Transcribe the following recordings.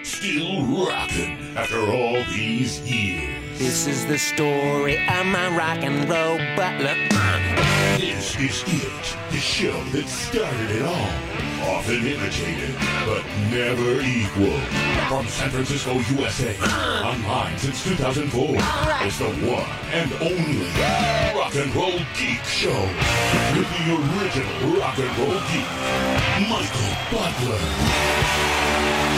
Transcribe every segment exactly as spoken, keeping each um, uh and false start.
Still rocking after all these years. This is the story of my rock and roll butler. This is it, the show that started it all. Often imitated, but never equal. From San Francisco, U S A, online since two thousand four. It's the one and only Rock and Roll Geek Show. With the original rock and roll geek, Michael Butler.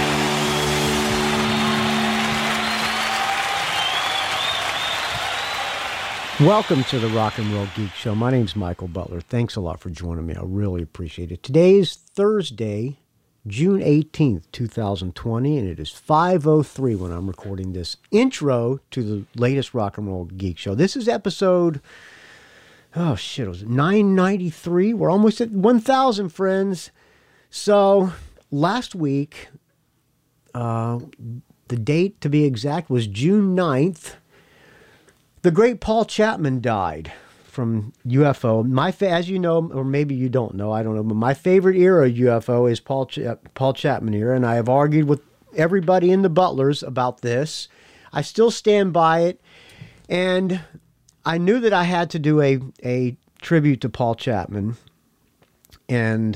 Welcome to the Rock and Roll Geek Show. My name's Michael Butler. Thanks a lot for joining me. I really appreciate it. Today is Thursday, June eighteenth, two thousand twenty, and it is five oh three when I'm recording this intro to the latest Rock and Roll Geek Show. This is episode, oh shit, it was nine ninety-three. We're almost at one thousand, friends. So last week, uh, the date to be exact was June ninth. The great Paul Chapman died from U F O. My fa- as you know, or maybe you don't know, I don't know, but my favorite era of U F O is Paul Ch- Paul Chapman era, and I have argued with everybody in the Butlers about this. I still stand by it, and I knew that I had to do a, a tribute to Paul Chapman, and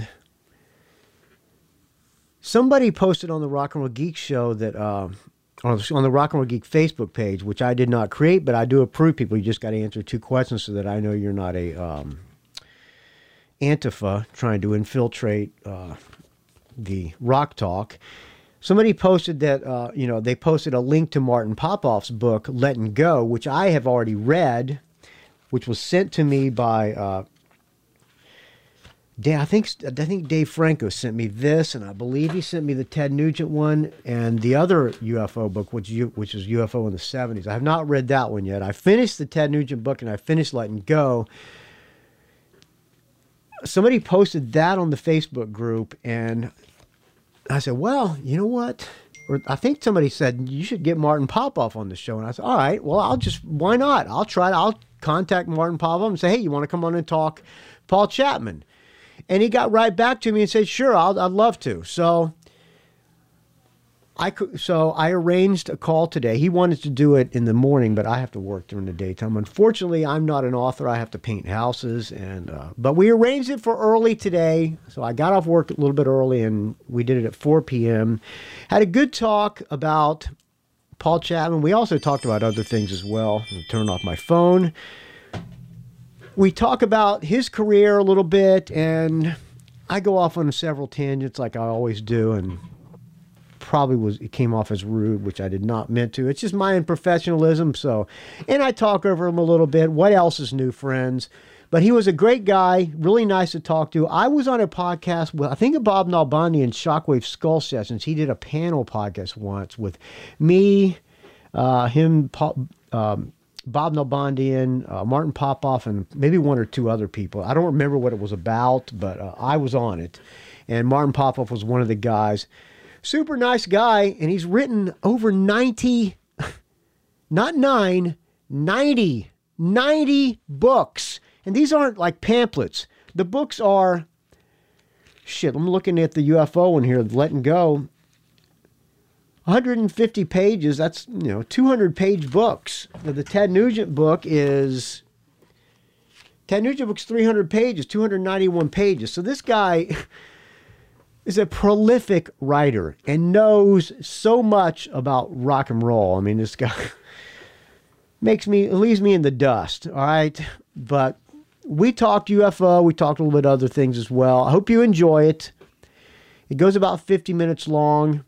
somebody posted on the Rock and Roll Geek Show that... Uh, on the Rock and Roll Geek Facebook page, which I did not create, but I do approve people. You just got to answer two questions so that I know you're not a um, Antifa trying to infiltrate uh, the Rock Talk. Somebody posted that, uh, you know, they posted a link to Martin Popoff's book, Letting Go, which I have already read, which was sent to me by... Uh, I think I think Dave Franco sent me this, and I believe he sent me the Ted Nugent one and the other U F O book, which which is U F O in the seventies. I have not read that one yet. I finished the Ted Nugent book, and I finished Letting Go. Somebody posted that on the Facebook group, and I said, well, you know what? Or I think somebody said, you should get Martin Popoff on the show. And I said, all right, well, I'll just, why not? I'll try it. I'll contact Martin Popoff and say, hey, you want to come on and talk Paul Chapman? And he got right back to me and said, sure, I'll, I'd love to. So I could, so I arranged a call today. He wanted to do it in the morning, but I have to work during the daytime. Unfortunately, I'm not an author. I have to paint houses. and uh, But we arranged it for early today. So I got off work a little bit early, and we did it at four p.m. Had a good talk about Paul Chapman. We also talked about other things as well. I'll turn off my phone. We talk about his career a little bit, and I go off on several tangents like I always do, and probably was it came off as rude, which I did not meant to. It's just my unprofessionalism. So, and I talk over him a little bit. What else is new, friends? But he was a great guy, really nice to talk to. I was on a podcast with, I think, Bob Nalbandian, Shockwave Skull Sessions. He did a panel podcast once with me, uh, him, Paul, um, Bob Nalbandian, uh, Martin Popoff, and maybe one or two other people. I don't remember what it was about, but uh, I was on it. And Martin Popoff was one of the guys. Super nice guy, and he's written over ninety, not nine, ninety, ninety books. And these aren't like pamphlets. The books are, shit, I'm looking at the U F O one here, Letting Go. one hundred fifty pages, that's, you know, two hundred page books. Now, the Ted Nugent book is, Ted Nugent book's three hundred pages, two hundred ninety-one pages. So this guy is a prolific writer and knows so much about rock and roll. I mean, this guy makes me, leaves me in the dust, all right? But we talked U F O, we talked a little bit of other things as well. I hope you enjoy it. It goes about fifty minutes long.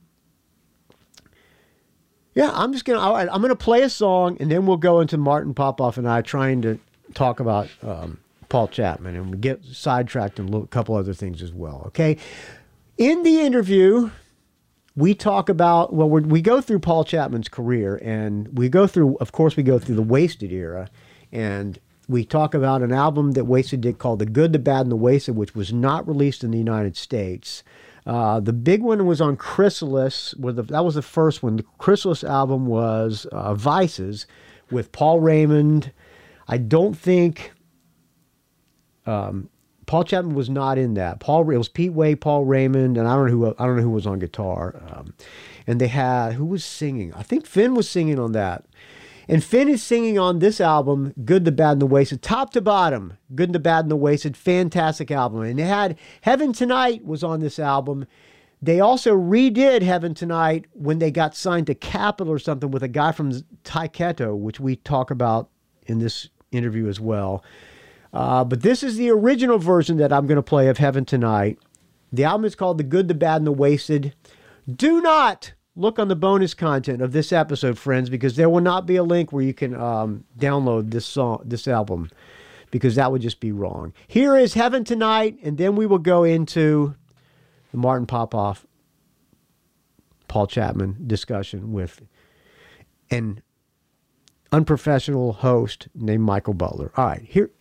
Yeah, I'm just gonna. All right, I'm gonna play a song, and then we'll go into Martin Popoff and I trying to talk about um, Paul Chapman, and we get sidetracked in a couple other things as well. Okay, in the interview, we talk about well, we're, we go through Paul Chapman's career, and we go through, of course, we go through the Wasted era, and we talk about an album that Wasted did called "The Good, the Bad, and the Wasted," which was not released in the United States. Uh, the big one was on Chrysalis. Where the, that was the first one. The Chrysalis album was uh, Vices with Paul Raymond. I don't think um, Paul Chapman was not in that. Paul, it was Pete Way, Paul Raymond, and I don't know who I don't know who was on guitar. Um, and they had who was singing? I think Finn was singing on that. And Finn is singing on this album, Good, the Bad, and the Wasted, top to bottom. Good, the Bad, and the Wasted, fantastic album. And they had Heaven Tonight was on this album. They also redid Heaven Tonight when they got signed to Capitol or something with a guy from Taiketo, which we talk about in this interview as well. Uh, but this is the original version that I'm going to play of Heaven Tonight. The album is called The Good, the Bad, and the Wasted. Do not look on the bonus content of this episode, friends, because there will not be a link where you can um, download this song, this album, because that would just be wrong. Here is Heaven Tonight, and then we will go into the Martin Popoff, Paul Chapman discussion with an unprofessional host named Michael Butler. All right, here.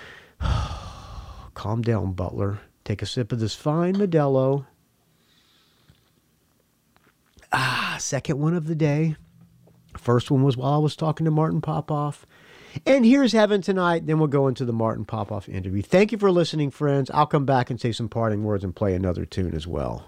Calm down, Butler. Take a sip of this fine Modelo. Ah, second one of the day. First one was while I was talking to Martin Popoff. And here's Heaven Tonight. Then we'll go into the Martin Popoff interview. Thank you for listening, friends. I'll come back and say some parting words and play another tune as well.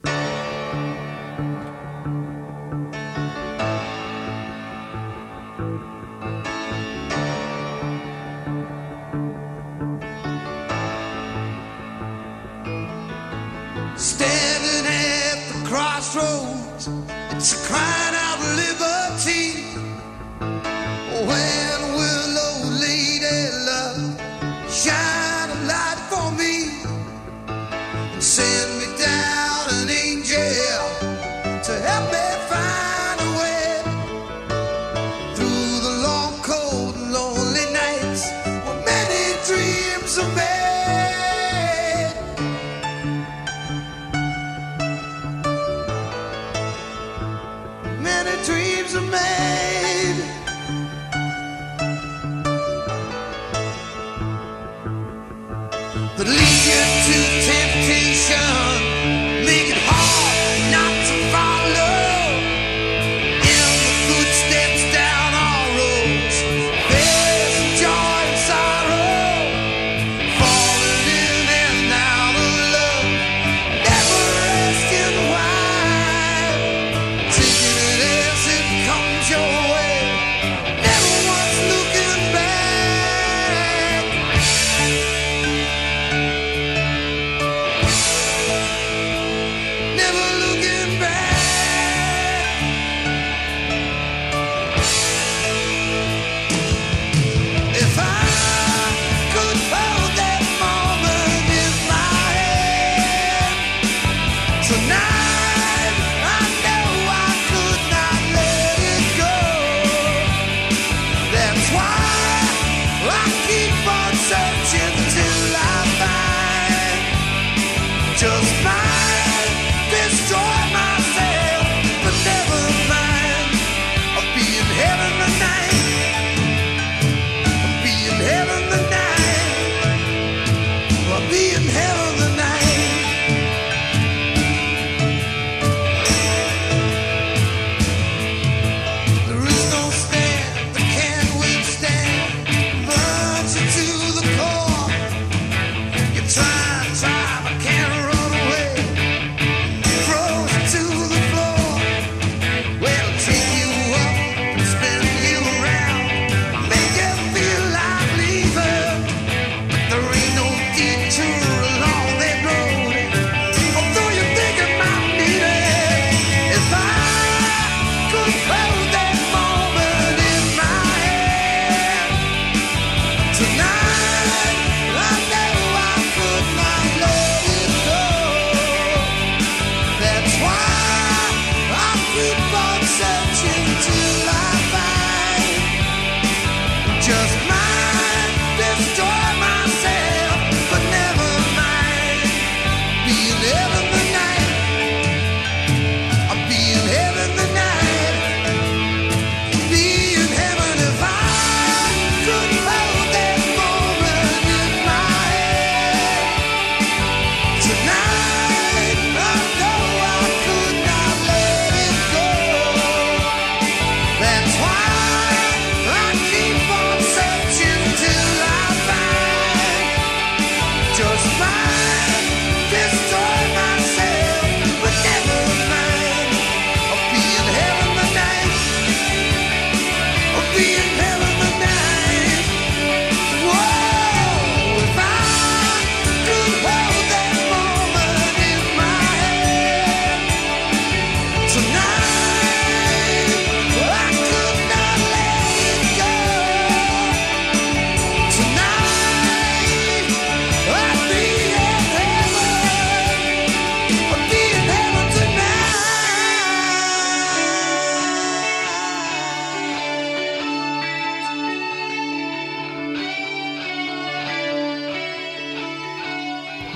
Standing at the crossroads, it's a crying out liberty. When will old lady love shine a light for me and send me down an angel to help me find a way through the long, cold, and lonely nights where many dreams are made. Many dreams are made. That lead you to temptation, make it hard not to follow in the footsteps down our roads. There's joy and sorrow, falling in and out of love, never asking why, taking it as it comes your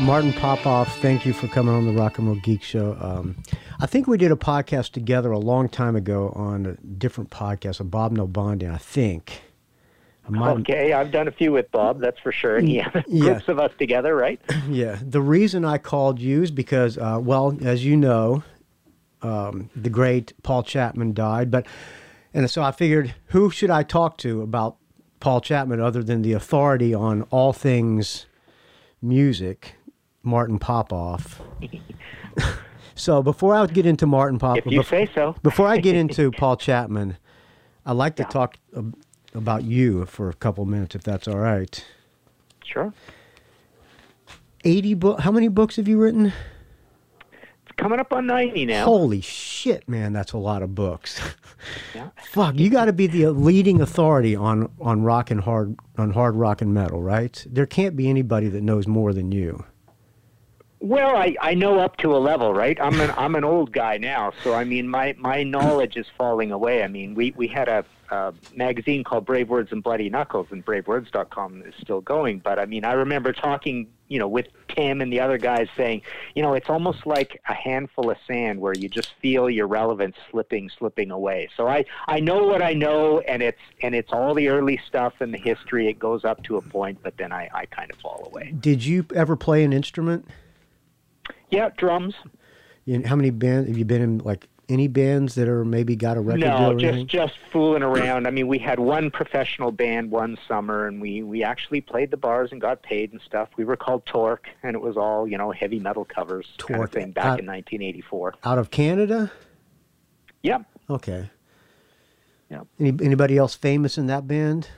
Martin Popoff, thank you for coming on the Rock and Roll Geek Show. Um, I think we did a podcast together a long time ago on a different podcast, a Bob Nalbandian, I think. I might- Okay, I've done a few with Bob, that's for sure. And yeah, Yeah. groups of us together, right? Yeah, the reason I called you is because, uh, well, as you know, um, the great Paul Chapman died, but and so I figured, who should I talk to about Paul Chapman other than the authority on all things music, Martin Popoff. So before I get into Martin Popoff, If you bef- say so. before I get into Paul Chapman, I'd like to Yeah. talk ab- about you for a couple minutes, if that's all right. Sure. eighty book. How many books have you written? It's coming up on ninety now. Holy shit, man, that's a lot of books. Yeah. Fuck, you got to be the leading authority on on rock and hard on hard rock and metal, right? There can't be anybody that knows more than you. Well, I, I know up to a level, right? I'm an I'm an old guy now, so I mean my, my knowledge is falling away. I mean we, we had a, a magazine called Brave Words and Bloody Knuckles, and brave words dot com is still going. But I mean I remember talking, you know, with Tim and the other guys saying, you know, it's almost like a handful of sand where you just feel your relevance slipping slipping away. So I, I know what I know, and it's and it's all the early stuff and the history. It goes up to a point, but then I, I kind of fall away. Did you ever play an instrument? Yeah, drums. You how many bands have you been in? Like any bands that are maybe got a record deal No, or just anything? just fooling around. I mean, we had one professional band one summer, and we, we actually played the bars and got paid and stuff. We were called Torque, and it was all, you know, heavy metal covers kind of Torque. thing back Uh, in nineteen eighty-four. Out of Canada? Yep. Okay. Yep. Any, anybody else famous in that band?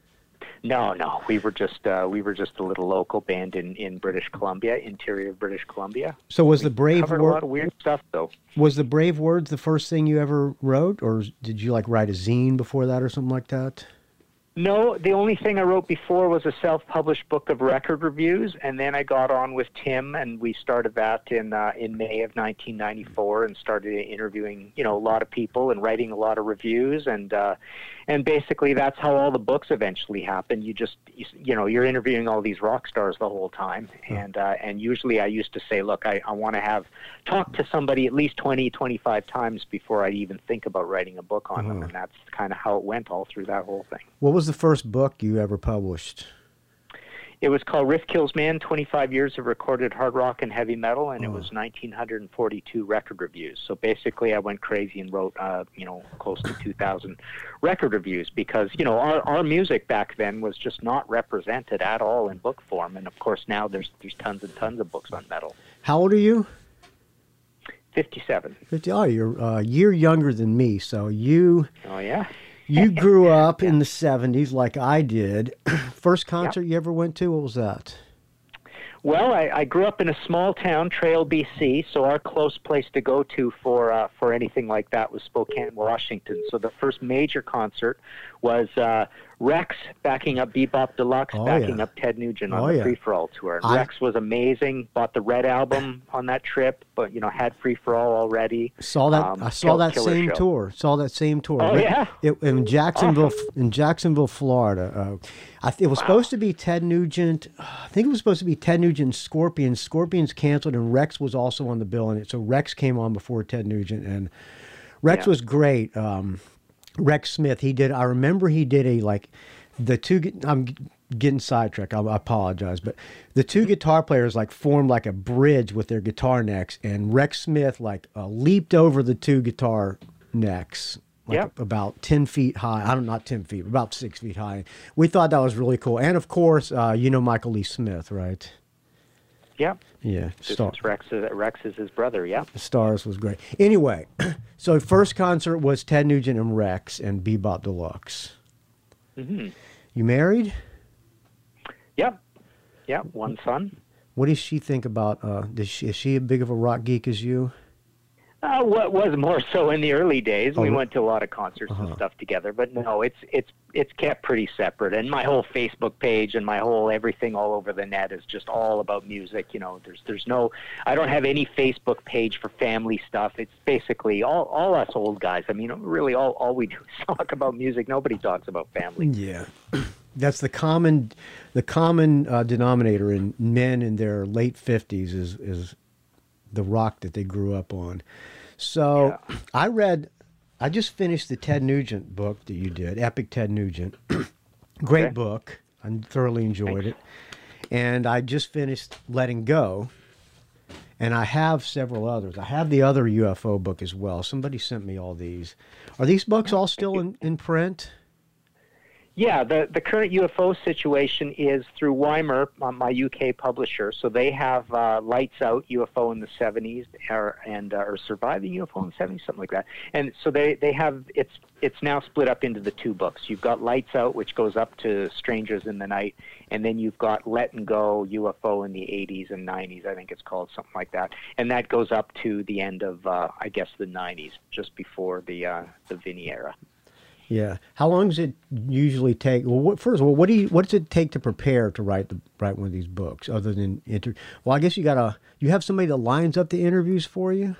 No, no, we were just uh, we were just a little local band in, in British Columbia, interior of British Columbia. So was the Brave Covered a Wor- lot of weird stuff, though. was the Brave Words the first thing you ever wrote, or did you like write a zine before that or something like that? No, the only thing I wrote before was a self-published book of record reviews, and then I got on with Tim, and we started that in uh, in May of nineteen ninety-four, and started interviewing, you know, a lot of people and writing a lot of reviews, and uh, and basically that's how all the books eventually happen. You just, you, you know, you're interviewing all these rock stars the whole time, and uh, and usually I used to say, look, I, I want to have talk to somebody at least twenty, twenty-five times before I even think about writing a book on them, and that's kind of how it went all through that whole thing. What was the first book you ever published? It was called Riff Kills Man, twenty-five years of recorded hard rock and heavy metal, and it Oh. was one thousand nine hundred forty-two record reviews. So basically I went crazy and wrote, uh, you know, close to two thousand record reviews because, you know, our, our music back then was just not represented at all in book form. And, of course, now there's there's tons and tons of books on metal. How old are you? fifty-seven. fifty. Oh, you're a year younger than me. So you Oh, yeah? you grew up in the seventies like I did. First concert you ever went to, what was that? Well, I, I grew up in a small town, Trail, B C, so our close place to go to for uh, for anything like that was Spokane, Washington. So the first major concert was uh, Rex backing up Bebop Deluxe, Oh, backing yeah. up Ted Nugent on Oh, the yeah. Free For All tour. And I- Rex was amazing. Bought the Red album on that trip, but you know had Free For All already. Saw that Um, I saw kill- that killer same show. tour. Saw that same tour. Oh, Re- yeah? It, in Jacksonville, Awesome. in Jacksonville, Florida. Uh, I, th- it was supposed to be Ted Nugent. I think it was supposed to be Ted Nugent and Scorpions. Scorpions canceled, and Rex was also on the bill. And it, so Rex came on before Ted Nugent, and Rex Yeah. was great. Um, Rex Smith. He did. I remember he did a like the two. gu- I'm getting sidetracked. I, I apologize, but the two guitar players like formed like a bridge with their guitar necks, and Rex Smith like uh, leaped over the two guitar necks. Like Yep. about ten feet high. I don't not ten feet, about six feet high. We thought that was really cool. And of course, uh, you know Michael Lee Smith, right? Yeah, Yeah, Star- since Rex is, Rex is his brother. Yeah. Stars was great. Anyway, so first concert was Ted Nugent and Rex and Bebop Deluxe. hmm You married? Yep. Yeah. One son. What does she think about? Uh, does she, is she a big of a rock geek as you? Uh, what was more so in the early days. Oh, we re- went to a lot of concerts Uh-huh. and stuff together, but no, it's it's it's kept pretty separate. And my whole Facebook page and my whole everything all over the net is just all about music. You know, there's there's no, I don't have any Facebook page for family stuff. It's basically all all us old guys. I mean, really, all all we do is talk about music. Nobody talks about family. Yeah. That's the common, the common uh, denominator in men in their late fifties is is the rock that they grew up on. So Yeah. I read, I just finished the Ted Nugent book that you did, Epic Ted Nugent. Great Okay. book. I thoroughly enjoyed Thanks. it. And I just finished Letting Go. And I have several others. I have the other U F O book as well. Somebody sent me all these. Are these books all still in, in print? Yeah, the, the current U F O situation is through Weimer, uh, my U K publisher. So they have uh, Lights Out, U F O in the seventies, or, and uh, or Surviving U F O in the seventies, something like that. And so they, they have, it's it's now split up into the two books. You've got Lights Out, which goes up to Strangers in the Night, and then you've got Letting Go, U F O in the eighties and nineties, I think it's called, something like that. And that goes up to the end of, uh, I guess, the nineties, just before the uh, the Vinny era. Yeah. How long does it usually take? Well, what, first of all, what do you what does it take to prepare to write the write one of these books? Other than inter, well, I guess you gotta you have somebody that lines up the interviews for you.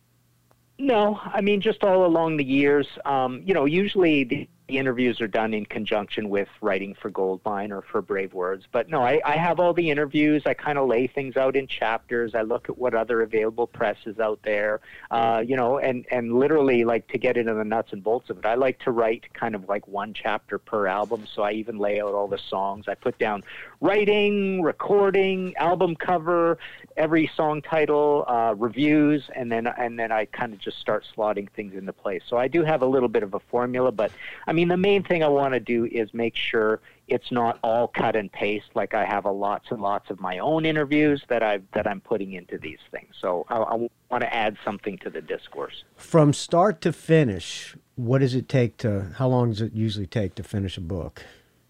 No, I mean, just all along the years, um, you know, usually the, the interviews are done in conjunction with writing for Goldmine or for Brave Words. But no, I, I have all the interviews. I kind of lay things out in chapters. I look at what other available press is out there, uh, you know, and, and literally, like, to get into the nuts and bolts of it, I like to write kind of like one chapter per album. So I even lay out all the songs. I put down writing, recording, album cover, every song title, uh, reviews, and then and then I kind of just start slotting things into place. So I do have a little bit of a formula, but I mean, the main thing I want to do is make sure it's not all cut and paste. Like I have a lots and lots of my own interviews that I that I'm putting into these things. So I, I want to add something to the discourse. From start to finish, what does it take to? How long does it usually take to finish a book?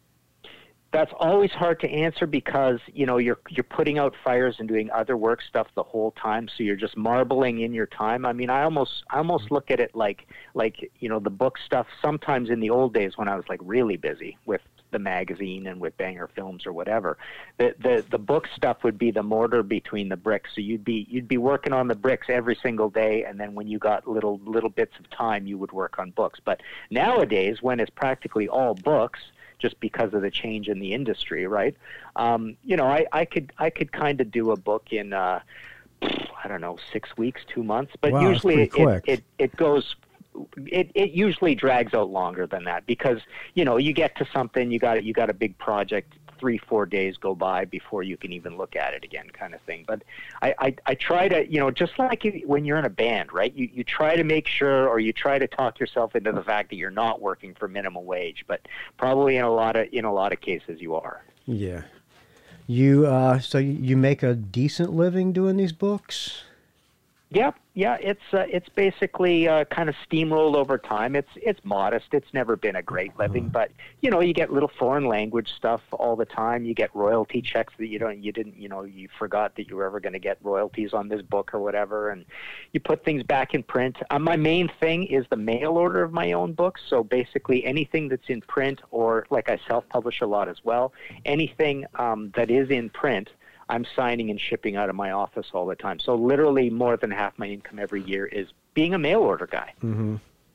That's always hard to answer because, you know, you're you're putting out fires and doing other work stuff the whole time, so you're just marbling in your time. I mean, I almost I almost look at it like like, you know, the book stuff sometimes in the old days when I was like really busy with the magazine and with Banger Films or whatever. The the the book stuff would be the mortar between the bricks. So you'd be you'd be working on the bricks every single day, and then when you got little little bits of time, you would work on books. But nowadays, when it's practically all books, just because of the change in the industry, right? Um, you know, I, I could I could kind of do a book in, uh, I don't know, six weeks, two months, but Wow, that's usually pretty it, quick. it, it goes, it, it usually drags out longer than that because, you know, you get to something, you got you got a big project, three, four days go by before you can even look at it again, kind of thing. But I, I, I try to, you know, just like when you're in a band, right? You, you try to make sure, or you try to talk yourself into the fact that you're not working for minimum wage, but probably in a lot of, in a lot of cases you are. Yeah. You uh, so you make a decent living doing these books? Yeah, yeah, it's uh, it's basically uh, kind of steamrolled over time. It's it's modest. It's never been a great living, but you know, you get little foreign language stuff all the time. You get royalty checks that you don't, you didn't, you know, you forgot that you were ever going to get royalties on this book or whatever, and you put things back in print. Uh, my main thing is the mail order of my own books. So basically, anything that's in print, or like I self-publish a lot as well, anything um, that is in print, I'm signing and shipping out of my office all the time. So literally more than half my income every year is being a mail order guy. Mm-hmm.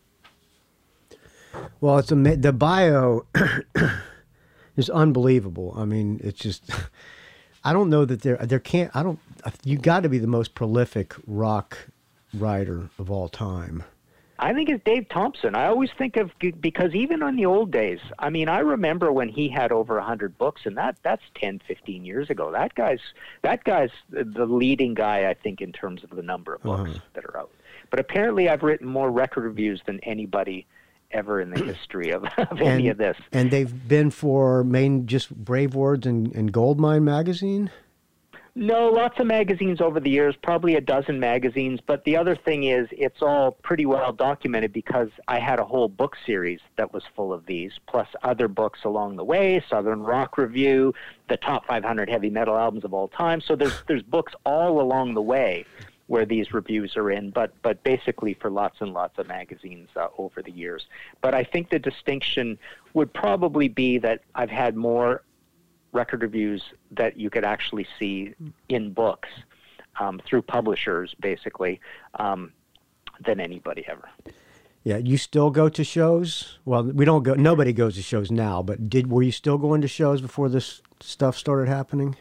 Well, it's a, the bio is unbelievable. I mean, it's just, I don't know that there, there can't, I don't, you got to be the most prolific rock writer of all time. I think it's Dave Thompson. I always think of, because even in the old days, I mean, I remember when he had over one hundred books, and that that's ten, fifteen years ago. That guy's that guy's the leading guy, I think, in terms of the number of books Uh-huh. that are out. But apparently I've written more record reviews than anybody ever in the history of, of any of this. And they've been for main, just Brave Words and, and Goldmine magazine? No, lots of magazines over the years, probably a dozen magazines. But the other thing is, it's all pretty well documented because I had a whole book series that was full of these, plus other books along the way, Southern Rock Review, the top five hundred heavy metal albums of all time. So there's there's books all along the way where these reviews are in, but but basically for lots and lots of magazines uh, over the years. But I think the distinction would probably be that I've had more record reviews that you could actually see in books um, through publishers, basically, um, than anybody ever. Yeah, you still go to shows? Well, we don't go. Nobody goes to shows now. But did were you still going to shows before this stuff started happening?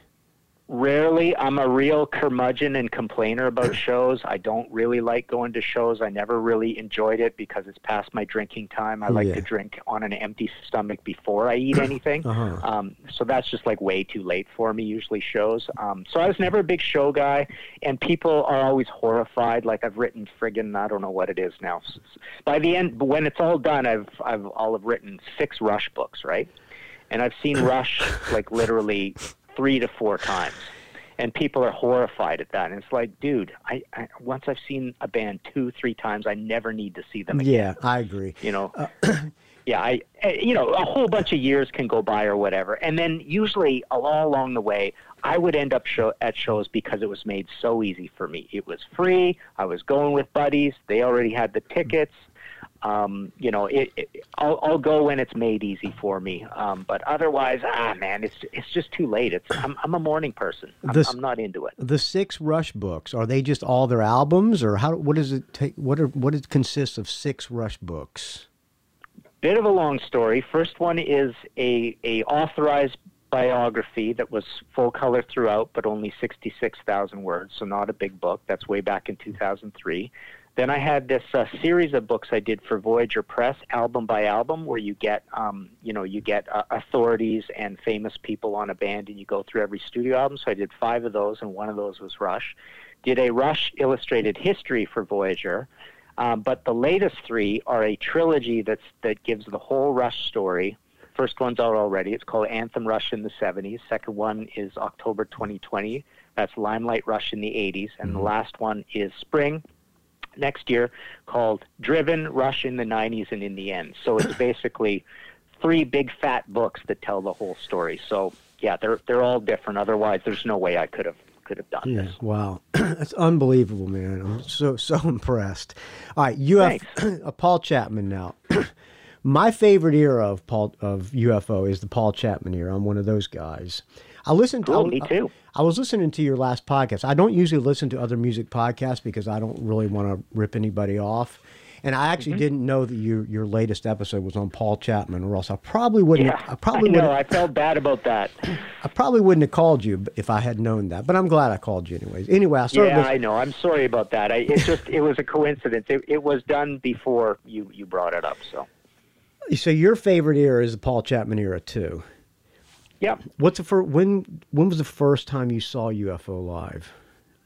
Rarely. I'm a real curmudgeon and complainer about shows. I don't really like going to shows. I never really enjoyed it because it's past my drinking time. I like Yeah. to drink on an empty stomach before I eat anything. Uh-huh. Um, so that's just like way too late for me, usually shows. Um, so I was never a big show guy, and people are always horrified. Like I've written friggin', I don't know what it is now. By the end, when it's all done, I've, I've, I'll have written six Rush books, right? And I've seen Rush like literally three to four times, and people are horrified at that. And it's like, dude, I, I once I've seen a band two, three times, I never need to see them again. Yeah, I agree. You know, uh, yeah, I, you know, a whole bunch of years can go by or whatever, and then usually all along the way, I would end up show, at shows because it was made so easy for me. It was free. I was going with buddies. They already had the tickets. Um, you know, it, it, I'll, I'll go when it's made easy for me. Um, but otherwise, ah, man, it's it's just too late. It's I'm I'm a morning person. I'm, This- I'm not into it. The six Rush books, are they just all their albums, or how? What does it take? What are what it consists of six Rush books? Bit of a long story. First one is a a authorized biography that was full color throughout, but only sixty-six thousand words, so not a big book. That's way back in two thousand three. Then I had this uh, series of books I did for Voyager Press, album by album, where you get, um, you know, you get uh, authorities and famous people on a band, and you go through every studio album. So I did five of those, and one of those was Rush. Did a Rush illustrated history for Voyager, um, but the latest three are a trilogy that's that gives the whole Rush story. First one's out already. It's called Anthem Rush in the seventies. Second one is October twenty twenty. That's Limelight Rush in the eighties. And mm-hmm. the last one is Spring next year, called Driven, Rush in the nineties, and in the End. So it's basically three big fat books that tell the whole story. So yeah, they're they're all different. Otherwise, there's no way I could have could have done Yeah, this. wow, that's unbelievable, man. I'm so so impressed. All right, U F O, uh, Paul Chapman now. My favorite era of Paul of U F O is the Paul Chapman era. I'm one of those guys. I listened. Cool, I, me too. I, I was listening to your last podcast. I don't usually listen to other music podcasts because I don't really want to rip anybody off. And I actually mm-hmm. didn't know that your your latest episode was on Paul Chapman, or else I probably wouldn't. Yeah, I probably I know. wouldn't. I felt bad about that. I probably wouldn't have called you if I had known that. But I'm glad I called you anyways. Anyway, I started. Yeah, listening. I know. I'm sorry about that. I, it just it was a coincidence. It, it was done before you you brought it up. So. So your favorite era is the Paul Chapman era too. Yeah. What's the first, when when was the first time you saw U F O live?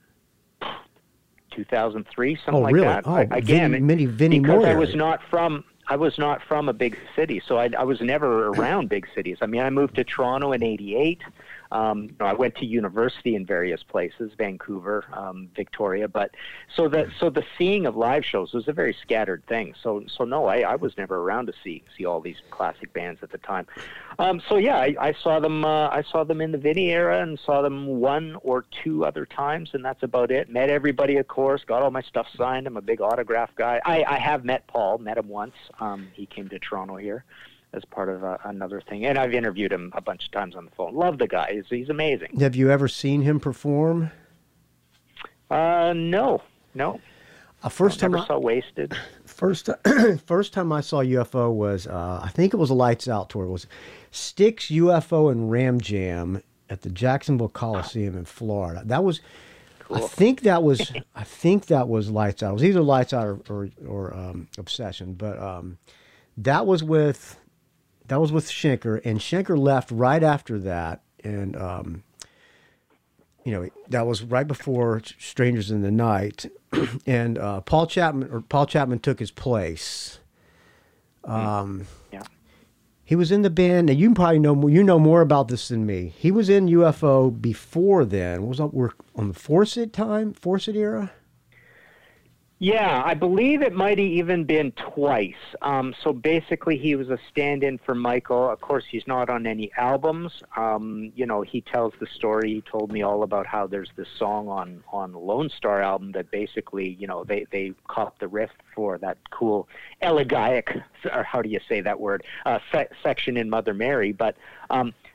two thousand three, something oh, like really? that. Oh, I, again, Vinny, Vinny, Vinny because Moore I was area. not from I was not from a big city, so I, I was never around big cities. I mean, I moved to Toronto in eighty-eight. Um, you know, I went to university in various places, Vancouver, um, Victoria, but so the so the seeing of live shows was a very scattered thing. So so no, I, I was never around to see see all these classic bands at the time. Um, so yeah, I, I saw them. Uh, I saw them in the Vinny era, and saw them one or two other times, and that's about it. Met everybody, of course. Got all my stuff signed. I'm a big autograph guy. I, I have met Paul. Met him once. Um, he came to Toronto here as part of uh, another thing. And I've interviewed him a bunch of times on the phone. Love the guy. He's, he's amazing. Have you ever seen him perform? Uh, no, no. Uh, first I time never I, saw Wasted. First, first time I saw U F O was, uh, I think it was a Lights Out tour. It was Styx, U F O, and Ram Jam at the Jacksonville Coliseum in Florida. That was, Cool. I think that was, I think that was Lights Out. It was either Lights Out or, or, or um, Obsession, but um, that was with, that was with Schenker, and Schenker left right after that, and um, you know, that was right before Strangers in the Night, and uh, Paul Chapman or Paul Chapman took his place. Um, yeah, he was in the band. And you probably know more. You know more about this than me. He was in U F O before then. What was up? We're on the Fawcett time, Fawcett era. Yeah, I believe it might have even been twice. Um, so basically, he was a stand-in for Michael. Of course, he's not on any albums. Um, you know, he tells the story. He told me all about how there's this song on on Lone Star album that basically, you know, they they caught the riff for that cool elegiac, or how do you say that word, uh, se- section in Mother Mary. But um,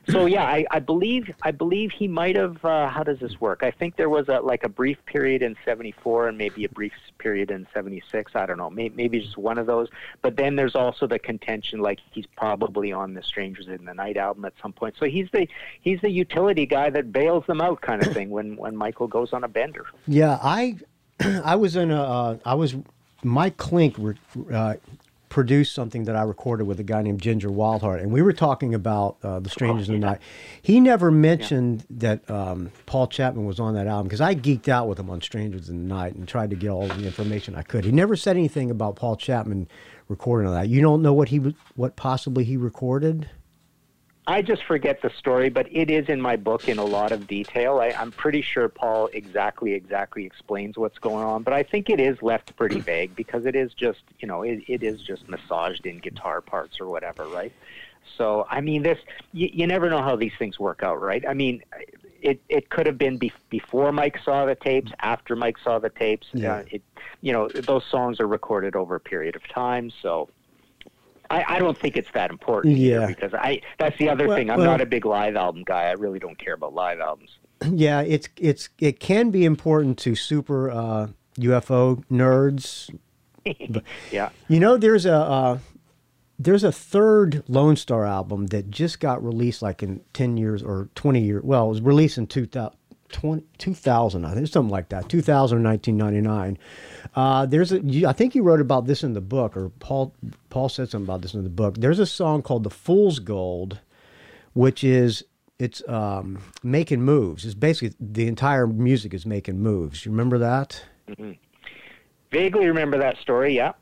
so yeah, I, I believe I believe he might have. Uh, how does this work? I think there was a like a brief period in seventy-four and maybe a brief period in seventy-six. I don't know, maybe, maybe just one of those. But then there's also the contention, like he's probably on the Strangers in the Night album at some point. So he's the he's the utility guy that bails them out, kind of thing, when when Michael goes on a bender. Yeah, I I was in a uh, I was Mike Klink uh, produced something that I recorded with a guy named Ginger Wildheart, and we were talking about uh, the Strangers oh, in the yeah. Night. He never mentioned yeah. that um, Paul Chapman was on that album, because I geeked out with him on Strangers in the Night and tried to get all the information I could. He never said anything about Paul Chapman recording on that. You don't know what he what possibly he recorded? I just forget the story, but it is in my book in a lot of detail. I, I'm pretty sure Paul exactly, exactly explains what's going on, but I think it is left pretty vague because it is just, you know, it, it is just massaged in guitar parts or whatever, right? So, I mean, this, you, you never know how these things work out, right? I mean, it, it could have been be, before Mike saw the tapes, after Mike saw the tapes. Yeah. Uh, it, you know, those songs are recorded over a period of time, so... I, I don't think it's that important yeah. either, because I that's the other well, thing. I'm well, not a big live album guy. I really don't care about live albums. Yeah, it's it's it can be important to super uh, U F O nerds. But, yeah. You know, there's a uh, there's a third Lone Star album that just got released like in ten years or twenty years. Well, it was released in two thousand. two thousand, I think, something like that, two thousand or nineteen ninety-nine. Uh, there's a, you, I think you wrote about this in the book, or Paul Paul said something about this in the book. There's a song called "The Fool's Gold," which is it's um, making moves. It's basically the entire music is making moves. You remember that? Mm-hmm. Vaguely remember that story. Yeah.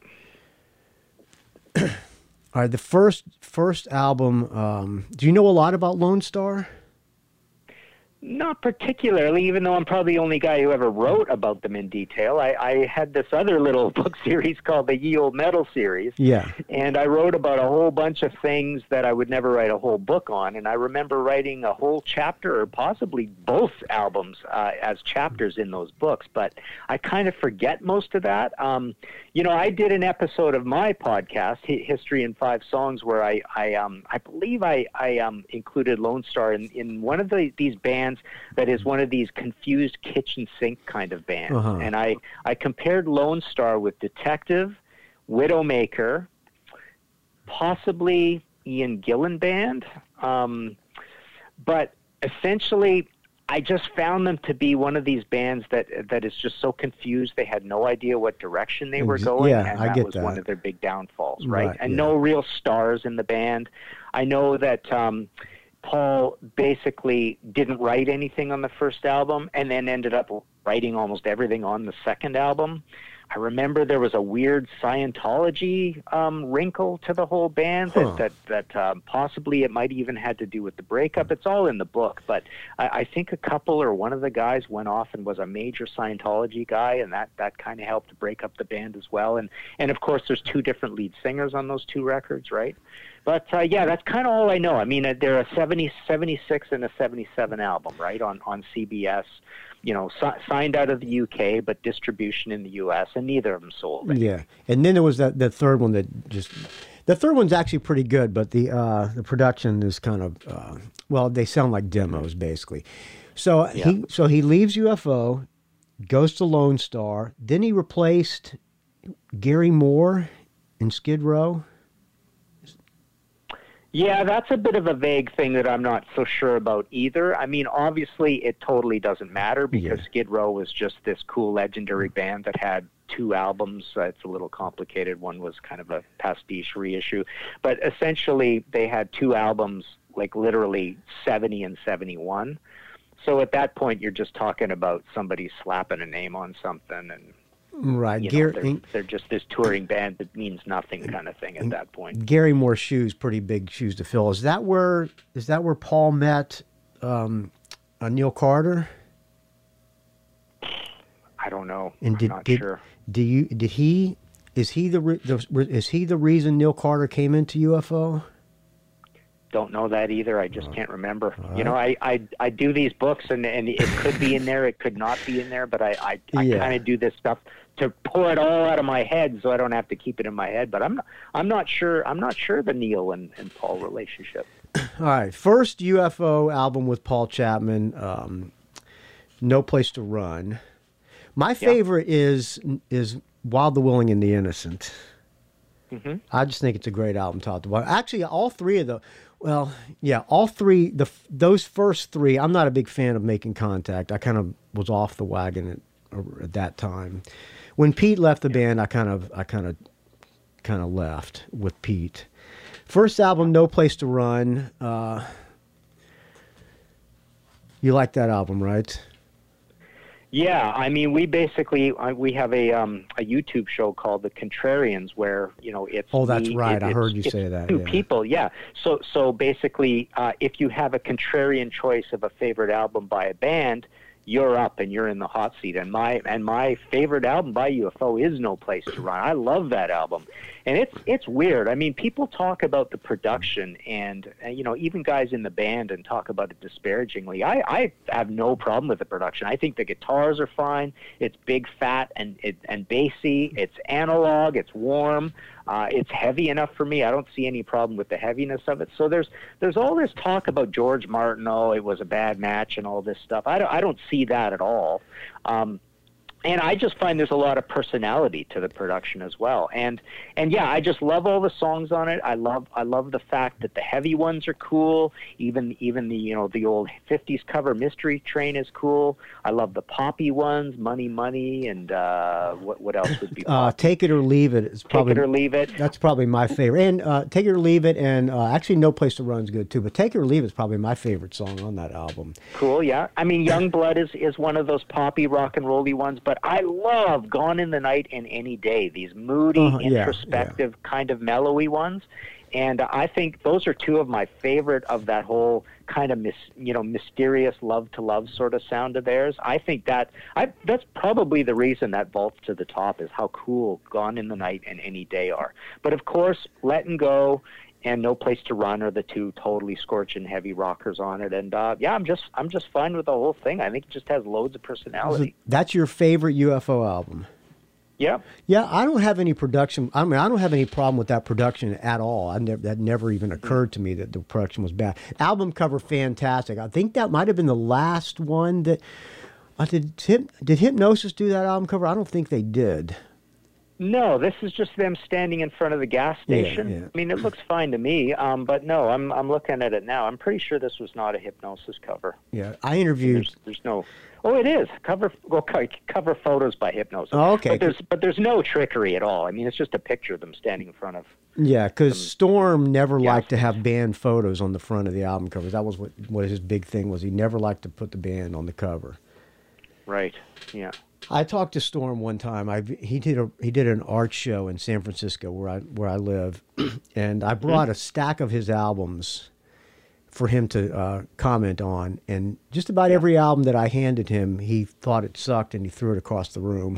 All right, the first first album. Um, do you know a lot about Lone Star? Not particularly, even though I'm probably the only guy who ever wrote about them in detail. I, I had this other little book series called the Ye Old Metal series. Yeah. And I wrote about a whole bunch of things that I would never write a whole book on. And I remember writing a whole chapter, or possibly both albums, uh, as chapters in those books. But I kind of forget most of that. Um, you know, I did an episode of my podcast, History in Five Songs, where I, I, um, I believe I, I um, included Lone Star in, in one of the, these bands that is one of these confused kitchen sink kind of bands. Uh-huh. And I, I compared Lone Star with Detective, Widowmaker, possibly Ian Gillan Band. Um, but essentially, I just found them to be one of these bands that that is just so confused. They had no idea what direction they were going, yeah, and I that get was that. one of their big downfalls, right? Right, and yeah. no real stars in the band. I know that um, Paul basically didn't write anything on the first album and then ended up writing almost everything on the second album. I remember there was a weird Scientology um, wrinkle to the whole band Huh. that, that, that um, possibly it might even had to do with the breakup. It's all in the book, but I, I think a couple or one of the guys went off and was a major Scientology guy, and that, that kind of helped to break up the band as well. And, and of course, there's two different lead singers on those two records, right? But, uh, yeah, that's kind of all I know. I mean, uh, they're a seventy, seventy-six and a seventy-seven album, right, on, on C B S. You know, si- signed out of the U K, but distribution in the U S, and neither of them sold. Yeah, and then there was that, that third one that just, the third one's actually pretty good, but the uh, the production is kind of, uh, well, they sound like demos basically. So Yeah. he so he leaves U F O, goes to Lone Star, then he replaced Gary Moore in Skid Row. Yeah, that's a bit of a vague thing that I'm not so sure about either. I mean, obviously, it totally doesn't matter because Yeah. Skid Row was just this cool, legendary band that had two albums. Uh, it's a little complicated. One was kind of a pastiche reissue. But essentially, they had two albums, like literally seventy and seventy-one. So at that point, you're just talking about somebody slapping a name on something, and Right, you know, Gary, they're, they're just this touring band that means nothing kind of thing at that point. Gary Moore's shoes, pretty big shoes to fill. Is that where is that where Paul met um, uh, Neil Carter? I don't know. And I'm did not did sure. do you did he is he the, re- the is he the reason Neil Carter came into U F O? Don't know that either. I just can't remember. You know, I, I I do these books, and, and it could be in there, it could not be in there, but I, I, I Yeah. kind of do this stuff to pull it all out of my head so I don't have to keep it in my head. But I'm not, I'm not sure. I'm not sure the Neil and, and Paul relationship. All right. First U F O album with Paul Chapman, um, No Place to Run. My favorite yeah. is is Wild the Willing and the Innocent. Mm-hmm. I just think it's a great album, top to bottom. Actually, all three of the, well, yeah, all three, the those first three, I'm not a big fan of Making Contact. I kind of was off the wagon at, at that time. When Pete left the yeah. band, I kind of, I kind of, kind of left with Pete. First album, No Place to Run. Uh, you like that album, right? Yeah, I mean, we basically uh, we have a um, a YouTube show called The Contrarians, where you know it's oh, that's me, right. It, I heard you say that. Two yeah. people, yeah. So so basically, uh, if you have a contrarian choice of a favorite album by a band, you're up and you're in the hot seat. And my and my favorite album by U F O is No Place to Run. I love that album, and it's it's weird. I mean, people talk about the production, and uh, you know, even guys in the band and talk about it disparagingly. I I have no problem with the production. I think the guitars are fine. It's big, fat, and it, and bassy. It's analog. It's warm. Uh, it's heavy enough for me. I don't see any problem with the heaviness of it. So there's there's all this talk about George Martin. Oh, it was a bad match and all this stuff. I don't I don't see that at all. Um, And I just find there's a lot of personality to the production as well. And and yeah, I just love all the songs on it. I love I love the fact that the heavy ones are cool. Even even the you know the old fifties cover Mystery Train is cool. I love the poppy ones, Money Money, and uh, what what else would be? Uh, Take It or Leave It is probably Take It or Leave It. That's probably my favorite. And uh, Take It or Leave It, and uh, actually No Place to Run is good too. But Take It or Leave It is probably my favorite song on that album. Cool, yeah. I mean, Young Blood is is one of those poppy rock and rolly ones. But I love Gone in the Night and Any Day, these moody, uh, yeah, introspective, yeah. kind of mellowy ones. And I think those are two of my favorite of that whole kind of, mis, you know, mysterious love-to-love sort of sound of theirs. I think that I, that's probably the reason that vaults to the top is how cool Gone in the Night and Any Day are. But, of course, Letting Go and No Place to Run are the two totally scorching heavy rockers on it. And uh, yeah, I'm just I'm just fine with the whole thing. I think it just has loads of personality. That's your favorite U F O album? Yeah. Yeah, I don't have any production. I mean, I don't have any problem with that production at all. I never, that never even occurred to me that the production was bad. Album cover, fantastic. I think that might have been the last one that uh, did. Did Hypnosis do that album cover? I don't think they did. No, this is just them standing in front of the gas station. Yeah, yeah. I mean, it looks fine to me, um, but no, I'm I'm looking at it now. I'm pretty sure this was not a Hypnosis cover. Yeah, I interviewed. There's, there's no. Oh, it is cover. Well, cover photos by Hypnosis. Oh, okay. But there's but there's no trickery at all. I mean, it's just a picture of them standing in front of. Yeah, because Storm never liked to have band photos on the front of the album covers. That was what what his big thing was. He never liked to put the band on the cover. Right. Yeah. I talked to Storm one time. I he did a he did an art show in San Francisco where I where I live, and I brought a stack of his albums for him to uh, comment on. And just about every album that I handed him, he thought it sucked and he threw it across the room.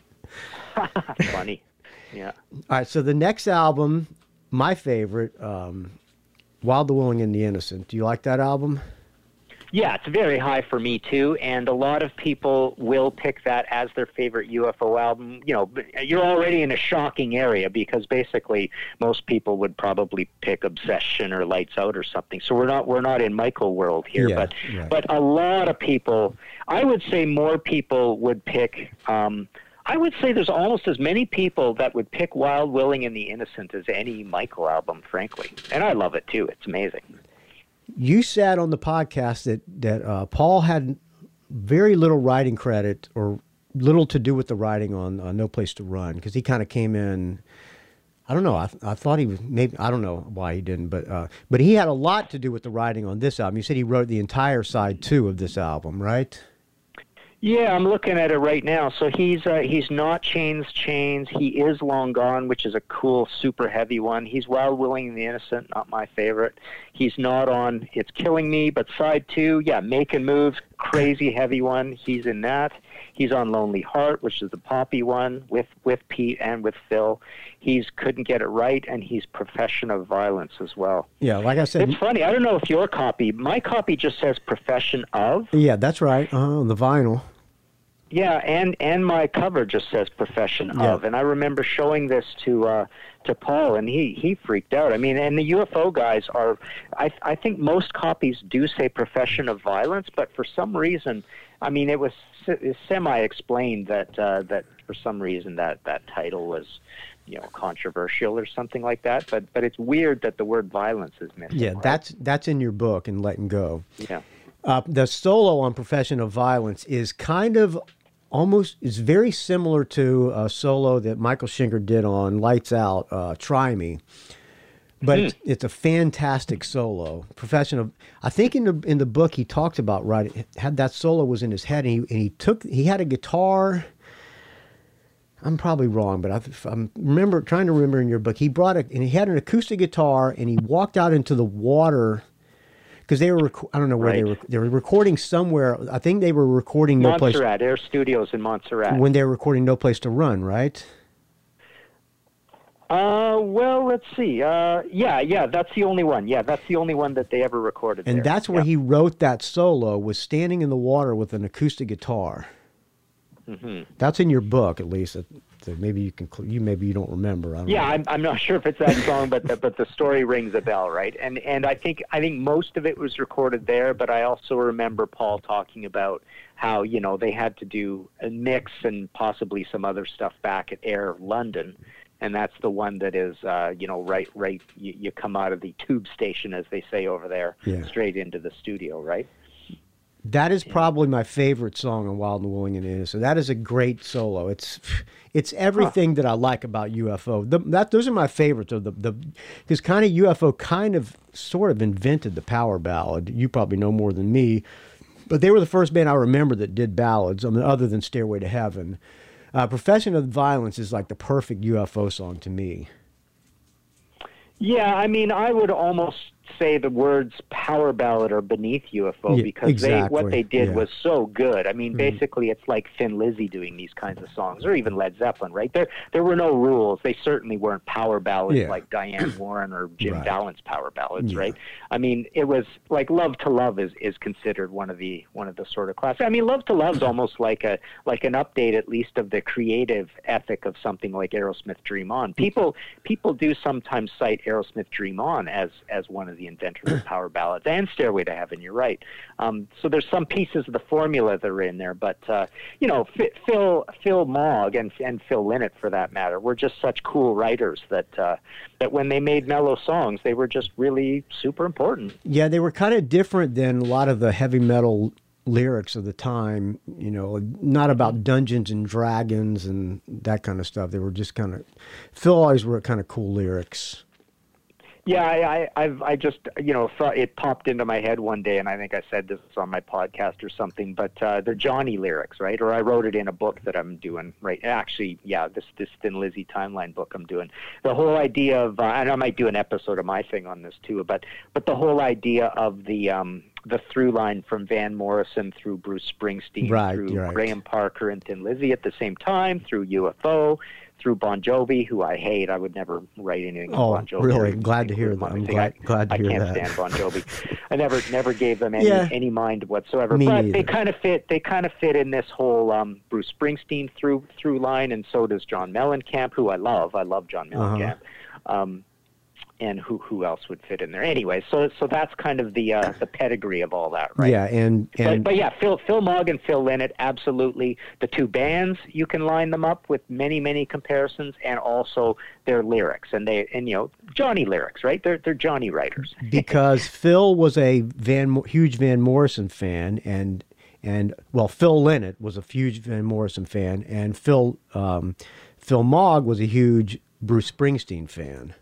Funny, yeah. All right, so the next album, my favorite, um, Wild the Willing and the Innocent. Do you like that album? Yeah, it's very high for me, too, and a lot of people will pick that as their favorite U F O album. You know, you're already in a shocking area because basically most people would probably pick Obsession or Lights Out or something. So we're not we're not in Michael world here, yeah, but right. but a lot of people, I would say more people would pick, um, I would say there's almost as many people that would pick Wild, Willing, and the Innocent as any Michael album, frankly. And I love it, too. It's amazing. You said on the podcast that that uh, Paul had very little writing credit or little to do with the writing on uh, No Place to Run because he kind of came in. I don't know. I, I thought he was maybe. I don't know why he didn't, but uh, but he had a lot to do with the writing on this album. You said he wrote the entire side two of this album, right? Yeah, I'm looking at it right now. So he's uh, he's not Chains, Chains. He is Long Gone, which is a cool, super heavy one. He's Wild, Willing, and the Innocent, not my favorite. He's not on It's Killing Me, but side two, yeah, Making Moves, crazy heavy one. He's in that. He's on Lonely Heart, which is the poppy one, with, with Pete and with Phil. He's Couldn't Get It Right, and he's Profession of Violence as well. Yeah, like I said. It's funny. I don't know if your copy, my copy just says Profession of. Yeah, that's right, uh, on the vinyl. Yeah, and and my cover just says "profession Yeah. of," and I remember showing this to uh, to Paul, and he he freaked out. I mean, and the U F O guys are, I I think most copies do say "profession of violence," but for some reason, I mean, it was semi-explained that uh, that for some reason that that title was, you know, controversial or something like that. But but it's weird that the word violence is missing. Yeah, right? that's that's in your book in Letting Go. Yeah. Uh, the solo on Profession of Violence is kind of almost is very similar to a solo that Michael Schenker did on Lights Out, uh, Try Me. But it's, it's a fantastic solo. Profession of, I think in the in the book he talked about right had that solo was in his head, and he and he took he had a guitar. I'm probably wrong, but I, I'm remember trying to remember in your book he brought a and he had an acoustic guitar, and he walked out into the water. Because they were, rec- I don't know where they Right. were. They were recording somewhere. I think they were recording No Place. Montserrat, Air Studios in Montserrat. When they were recording No Place to Run, right? Uh, well, let's see. Uh, yeah, yeah, that's the only one. Yeah, that's the only one that they ever recorded. And there. that's where yeah. he wrote that solo. Was standing in the water with an acoustic guitar. Mm-hmm. That's in your book, at least. So maybe you can. You maybe you don't remember. I don't Yeah, know. I'm I'm not sure if it's that song, but the, but the story rings a bell, right? And and I think I think most of it was recorded there, but I also remember Paul talking about how, you know, they had to do a mix and possibly some other stuff back at Air London, and that's the one that is, uh, you know, right right. You, you come out of the tube station, as they say over there, Yeah. straight into the studio, right? That is probably my favorite song on Wild and Willing and Innocent. That is a great solo. It's it's everything that I like about U F O. The, that those are my favorites. Of the the because kind of U F O kind of sort of invented the power ballad. You probably know more than me, but they were the first band I remember that did ballads. I mean, other than Stairway to Heaven. Uh, Profession of Violence is like the perfect U F O song to me. Yeah, I mean, I would almost say the words power ballad are beneath U F O Yeah, because exactly. they what they did Yeah. was so good. I mean, basically, it's like Thin Lizzy doing these kinds of songs, or even Led Zeppelin, right? There, there were no rules. They certainly weren't power ballads Yeah. like Diane Warren or Jim Right. Fallon's power ballads, Yeah. right? I mean, it was like Love to Love is, is considered one of the one of the sort of classics. I mean, Love to Love is almost like a like an update, at least, of the creative ethic of something like Aerosmith Dream On. People people do sometimes cite Aerosmith Dream On as as one of the inventors of power ballads and Stairway to Heaven. You're right. Um, so there's some pieces of the formula that are in there, but uh, you know, F- Phil Phil Mogg and and Phil Lynott, for that matter, were just such cool writers that uh, that when they made mellow songs, they were just really super important. Yeah, they were kind of different than a lot of the heavy metal lyrics of the time, you know, not about Dungeons and Dragons and that kind of stuff. They were just kind of, Phil always wrote kind of cool lyrics. Yeah, I, I, I've, I just, you know, thought it popped into my head one day, and I think I said this on my podcast or something, but uh, they're Johnny lyrics, right? Or I wrote it in a book that I'm doing, right? Actually, yeah, this this Thin Lizzy timeline book I'm doing. The whole idea of, uh, and I might do an episode of my thing on this too, but but the whole idea of the um, the through line from Van Morrison through Bruce Springsteen, Right, through you're right. Graham Parker and Thin Lizzy at the same time, through U F O, through Bon Jovi, who I hate. I would never write anything Oh, on Bon Jovi. really? or Glad to hear include that. him on I'm anything. glad- I, glad to I hear can't that. stand Bon Jovi. I never never gave them any Yeah. any mind whatsoever. Me but neither. they kind of fit. They kind of fit in this whole um, Bruce Springsteen through through line, and so does John Mellencamp, who I love. I love John Mellencamp. Uh-huh. Um, and who who else would fit in there? Anyway, so so that's kind of the uh, the pedigree of all that, right? Yeah, and and But, but yeah, Phil Phil Mogg and Phil Lynott, absolutely. The two bands, you can line them up with many many comparisons, and also their lyrics, and they and you know Johnny lyrics, right? They're they're Johnny writers. because Phil was a Van huge Van Morrison fan, and and well, Phil Lynott was a huge Van Morrison fan, and Phil um, Phil Mogg was a huge Bruce Springsteen fan.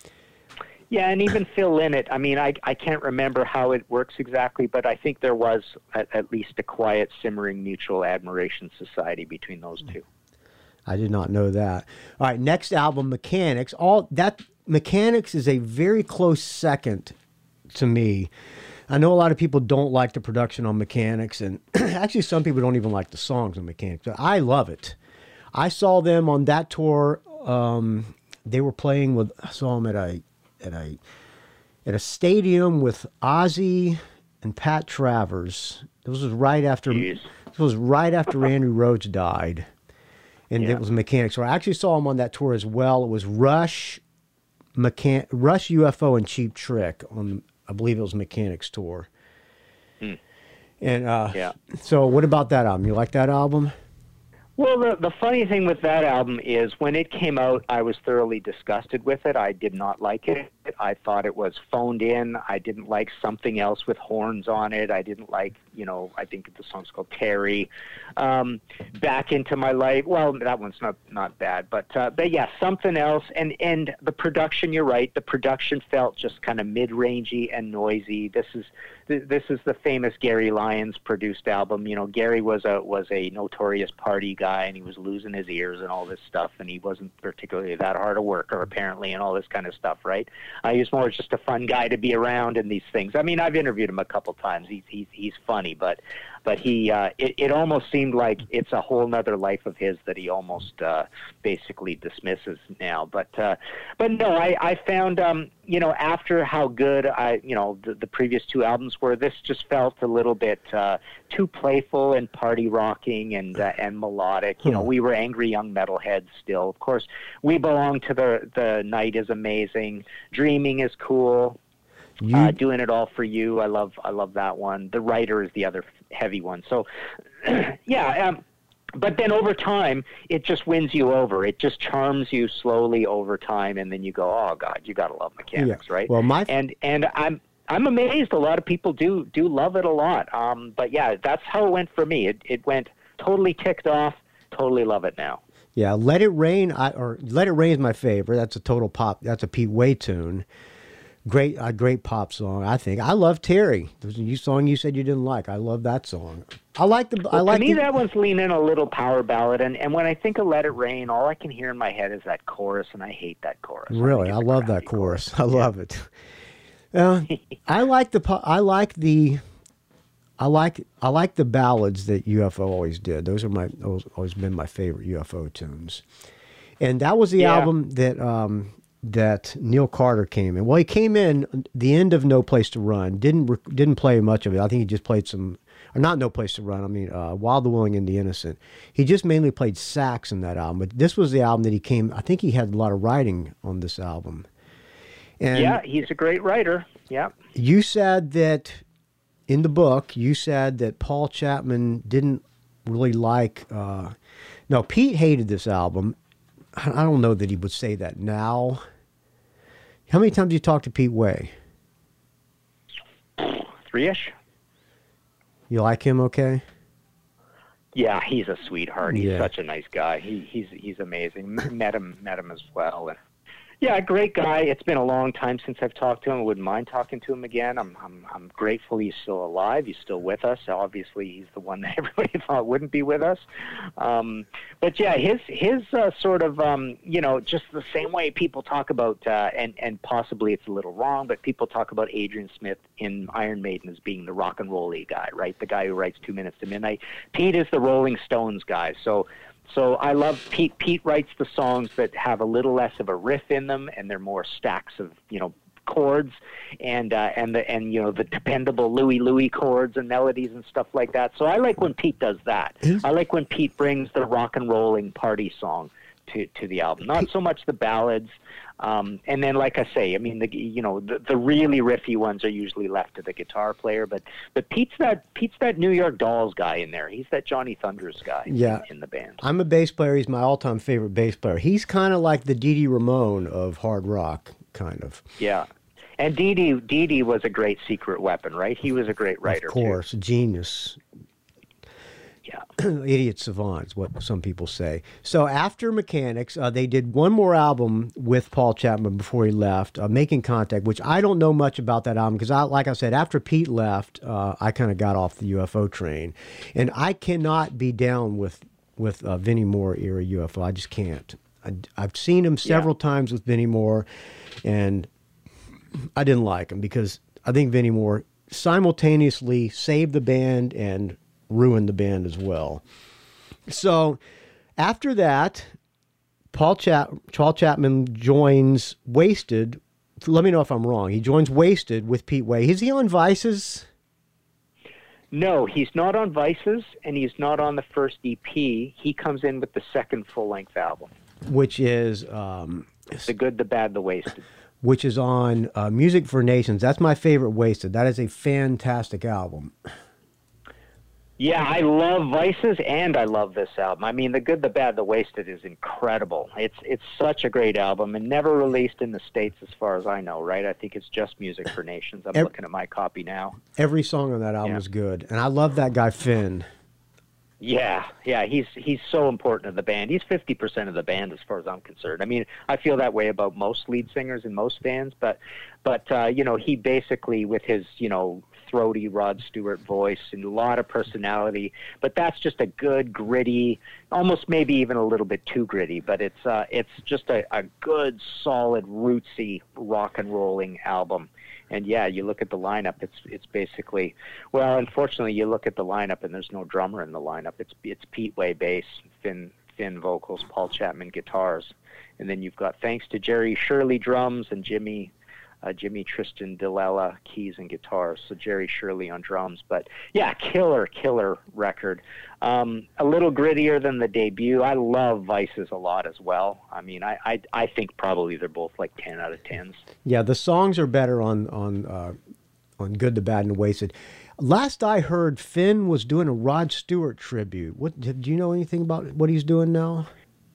Yeah, and even Phil Lynott, I mean, I I can't remember how it works exactly, but I think there was at, at least a quiet, simmering mutual admiration society between those two. I did not know that. All right, next album, Mechanics. All that Mechanics is a very close second to me. I know a lot of people don't like the production on Mechanics, and actually some people don't even like the songs on Mechanics. I love it. I saw them on that tour. Um, they were playing with. I saw them at a at a at a stadium with Ozzy, and Pat Travers. This was right after. Jeez. This was right after Andrew Rhodes died, and Yeah. it was Mechanics. So I actually saw him on that tour as well. It was Rush, Mechan- Rush U F O, and Cheap Trick on. I believe it was Mechanics tour. Hmm. And uh, Yeah. So what about that album? You like that album? Well, the, the funny thing with that album is when it came out, I was thoroughly disgusted with it. I did not like it. I thought it was phoned in. I didn't like Something Else with horns on it. I didn't like, you know, I think the song's called Terry. Um, Back Into My Life. Well, that one's not, not bad. But, uh, but yeah, Something Else. And, and the production, you're right, the production felt just kind of mid-rangey and noisy. This is this is the famous Gary Lyons produced album. You know, Gary was a was a notorious party guy, and he was losing his ears and all this stuff, and he wasn't particularly that hard a worker, apparently, and all this kind of stuff, right? Uh, he was more just a fun guy to be around in these things. I mean, I've interviewed him a couple times. He's he's he's funny, but but he uh, it it almost seemed like it's a whole nother life of his that he almost uh, basically dismisses now. But uh, but no, I I found um you know after how good I you know the, the previous two albums were, this just felt a little bit uh, too playful and party rocking and uh, and melodic. You know, we were angry young metalheads still. Of course, We Belong to the the Night is amazing. Dreaming is cool. You, Uh, Doing It All for You, I love I love that one. The Writer is the other heavy one. So, yeah, um, but then over time, it just wins you over. It just charms you slowly over time, and then you go, oh, God, you got to love Mechanics, Yeah. right? Well, my- And and I'm I'm amazed a lot of people do do love it a lot. Um, but, yeah, that's how it went for me. It, it went totally ticked off, totally love it now. yeah, Let It Rain, I, or Let It Rain is my favorite. That's a total pop. That's a Pete Way tune. Great, a great pop song, I think. I love Terry. There's a new song you said you didn't like. I love that song. I like the. I Well, like to me, the, that one's leaning a little power ballad, and, and when I think of Let It Rain, all I can hear in my head is that chorus, and I hate that chorus. Really, think I it's a love that crappy chorus. I love it. Uh, I like the. po- I like the. I like I like the ballads that U F O always did. Those are my those always been my favorite U F O tunes, and that was the Yeah. album that um, that Neil Carter came in. Well, he came in the end of No Place to Run. Didn't rec- didn't play much of it. I think he just played some, or not No Place to Run. I mean, uh, Wild the Willing and the Innocent. He just mainly played sax in that album. But this was the album that he came. I think he had a lot of writing on this album. And Yeah, he's a great writer. Yeah. you said that in the book, you said that Paul Chapman didn't really like. Uh, no, Pete hated this album. I I don't know that he would say that now. How many times did you talk to Pete Way? Three-ish? You like him okay? Yeah, he's a sweetheart. He's Yeah. such a nice guy. He, he's he's amazing. M- met him met him as well. And yeah, great guy. It's been a long time since I've talked to him. I wouldn't mind talking to him again. I'm I'm I'm grateful he's still alive. He's still with us. Obviously, he's the one that everybody thought wouldn't be with us. Um, but yeah, his his uh, sort of um, you know just the same way people talk about uh, and and possibly it's a little wrong, but people talk about Adrian Smith in Iron Maiden as being the rock and roll-y guy, right? The guy who writes Two Minutes to Midnight. Pete is the Rolling Stones guy. So. So I love Pete. Pete writes the songs that have a little less of a riff in them, and they're more stacks of you know chords, and uh, and the and you know the dependable Louie Louie chords and melodies and stuff like that. So I like when Pete does that. I like when Pete brings the rock and rolling party song to to the album, not so much the ballads. Um, and then, like I say, I mean, the you know the, the really riffy ones are usually left to the guitar player, but but Pete's that Pete's that New York Dolls guy in there. He's that Johnny Thunders guy Yeah. in, in the band. I'm a bass player. He's my all-time favorite bass player. He's kind of like the Dee Dee Ramone of hard rock, kind of. Yeah. And Dee Dee, Dee Dee was a great secret weapon, right? He was a great writer, Of course, a genius. too. Yeah. Idiot savant is what some people say. So after Mechanics, uh, they did one more album with Paul Chapman before he left, uh, Making Contact, which I don't know much about that album because, I, like I said, after Pete left, uh, I kind of got off the U F O train. And I cannot be down with, with uh, Vinnie Moore era U F O. I just can't. I, I've seen him several Yeah. times with Vinnie Moore, and I didn't like him because I think Vinnie Moore simultaneously saved the band and ruined the band as well. So after that, Paul, Chap- Paul Chapman joins Wasted. Let me know if I'm wrong. He joins Wasted with Pete Way. Is he on Vices? No, he's not on Vices, and he's not on the first E P. He comes in with the second full-length album, which is um, The Good, the Bad, the Wasted. Which is on uh, Music for Nations. That's my favorite Wasted. That is a fantastic album. Yeah, I love Vices, and I love this album. I mean, The Good, the Bad, the Wasted is incredible. It's it's such a great album, and never released in the States as far as I know, right? I think it's just Music for Nations. I'm every, looking at my copy now. Every song on that album yeah. is good, and I love that guy, Finn. Yeah, yeah, he's he's so important to the band. He's fifty percent of the band as far as I'm concerned. I mean, I feel that way about most lead singers in most bands, but, but uh, you know, he basically, with his, you know, throaty Rod Stewart voice and a lot of personality, but that's just a good, gritty, almost maybe even a little bit too gritty, but it's uh, it's just a, a good, solid, rootsy rock and rolling album. And yeah, you look at the lineup, it's it's basically, well, unfortunately, you look at the lineup and there's no drummer in the lineup. It's it's Pete Way bass, Finn Finn vocals, Paul Chapman guitars, and then you've got, thanks to Jerry Shirley drums and Jimmy uh, Jimmy Tristan Dillella keys and guitars. So Jerry Shirley on drums, but yeah, killer killer record. Um, a little grittier than the debut. I love Vices a lot as well. I mean, I, I I think probably they're both like ten out of tens. Yeah, the songs are better on on uh, on Good, the Bad, and the Wasted. Last I heard, Finn was doing a Rod Stewart tribute. What do you know anything about what he's doing now?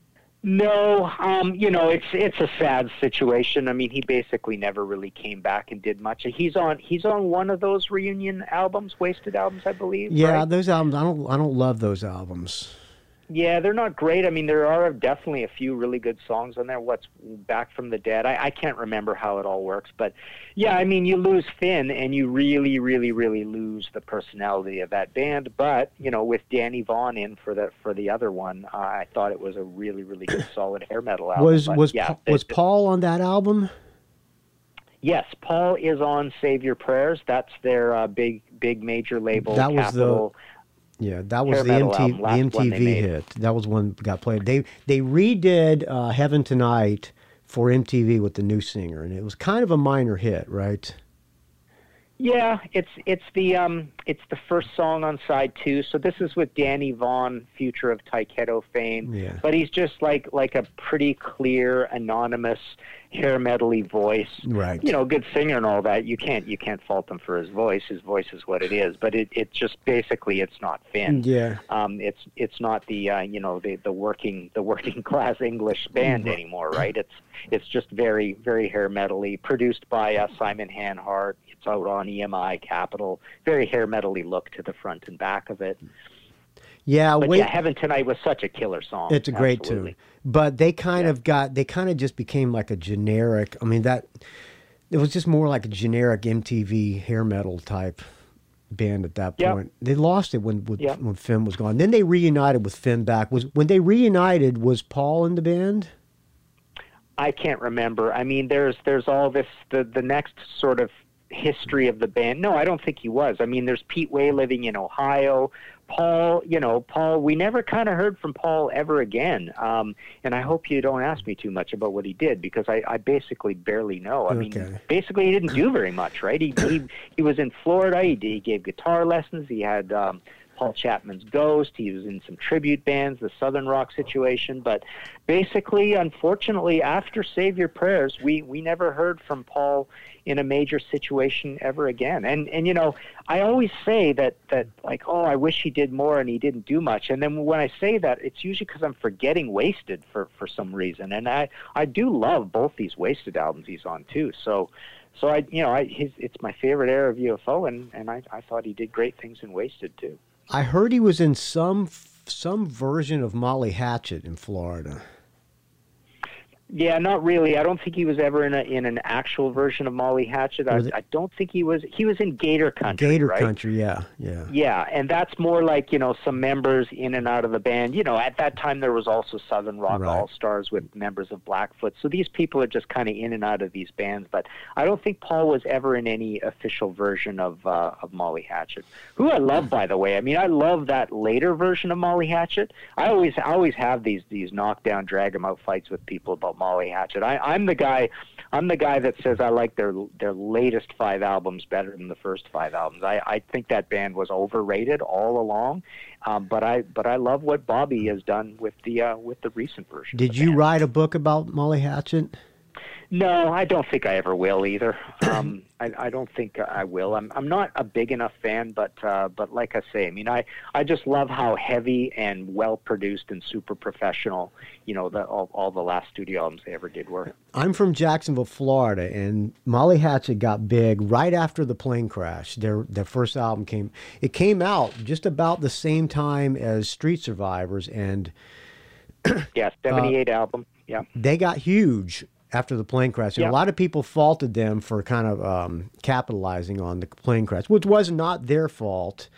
No, um, you know, it's it's a sad situation. I mean, he basically never really came back and did much. He's on he's on one of those reunion albums, Wasted albums, I believe. Yeah, right? those albums. I don't I don't love those albums. Yeah, they're not great. I mean, there are definitely a few really good songs on there. What's Back from the Dead? I, I can't remember how it all works, but yeah, I mean, you lose Finn, and you really, really, really lose the personality of that band. But you know, with Danny Vaughan in for the for the other one, uh, I thought it was a really, really good, solid hair metal album. Was but, was yeah, was they, Paul on that album? Yes, Paul is on Save Your Prayers. That's their uh, big, big major label. That was Capital. the. Yeah, that was the, M T, album, the M T V hit. That was one that got played. They they redid uh, Heaven Tonight for M T V with the new singer, and it was kind of a minor hit, right? Yeah, it's it's the um it's the first song on side two. So this is with Danny Vaughan, future of Taiketo fame. Yeah. But he's just like like a pretty clear, anonymous, hair metal-y voice. Right. You know, good singer and all that. You can't you can't fault him for his voice. His voice is what it is. But it, it just basically it's not Finn. Yeah. Um it's it's not the uh, you know, the, the working the working class English band Right. anymore, right? It's it's just very, very hair metal-y, produced by uh, Simon Hanhart. It's out on E M I Capital. Very hair metal-y look to the front and back of it. Yeah, But wait, yeah, Heaven Tonight was such a killer song. it's a great Absolutely. tune. But they kind Yeah. of got, they kind of just became like a generic, I mean, that, it was just more like a generic M T V hair metal type band at that Yep. point. They lost it when when, Yep. when Finn was gone. Then they reunited with Finn back. Was When they reunited, was Paul in the band? I can't remember. I mean, there's there's all this, the, the next sort of history of the band. No, I don't think he was. I mean, there's Pete Way living in Ohio. Paul, you know, Paul, we never kind of heard from Paul ever again. Um, and I hope you don't ask me too much about what he did, because I, I basically barely know. I Okay. mean, basically he didn't do very much, right? He he, he was in Florida. He, he gave guitar lessons. He had um, Paul Chapman's Ghost. He was in some tribute bands, the Southern Rock Situation. But basically, unfortunately, after Save Your Prayers, we, we never heard from Paul in a major situation ever again. And, and you know, I always say that, that, like, oh, I wish he did more and he didn't do much. And then when I say that, it's usually because I'm forgetting Wasted for, for some reason. And I, I do love both these Wasted albums he's on, too. So, so I, you know, I, his, it's my favorite era of U F O, and, and I, I thought he did great things in Wasted, too. I heard he was in some some version of Molly Hatchet in Florida. Yeah, not really. I don't think he was ever in a in an actual version of Molly Hatchet. I, Was it- I don't think he was. He was in Gator Country. Gator right? Country, yeah, yeah. Yeah, and that's more like, you know, some members in and out of the band. You know, at that time there was also Southern Rock Right. All-Stars with members of Blackfoot. So these people are just kind of in and out of these bands. But I don't think Paul was ever in any official version of uh, of Molly Hatchet, who I love, by the way. I mean, I love that later version of Molly Hatchet. I always I always have these these knockdown, drag 'em out fights with people about Molly Hatchet. I, I'm the guy. I'm the guy that says I like their their latest five albums better than the first five albums. I, I think that band was overrated all along, um, but I but I love what Bobby has done with the uh, with the recent version. Did you write a book about Molly Hatchet? No, I don't think I ever will either. Um, I, I don't think I will. I'm I'm not a big enough fan, but uh, but like I say, I mean, I, I just love how heavy and well produced and super professional, you know, the, all all the last studio albums they ever did were. I'm from Jacksonville, Florida, and Molly Hatchet got big right after the plane crash. Their their first album came. It came out just about the same time as Street Survivors, and yeah, seventy-eight uh, album. Yeah, they got huge after the plane crash. And yeah. A lot of people faulted them for kind of um, capitalizing on the plane crash, which was not their fault.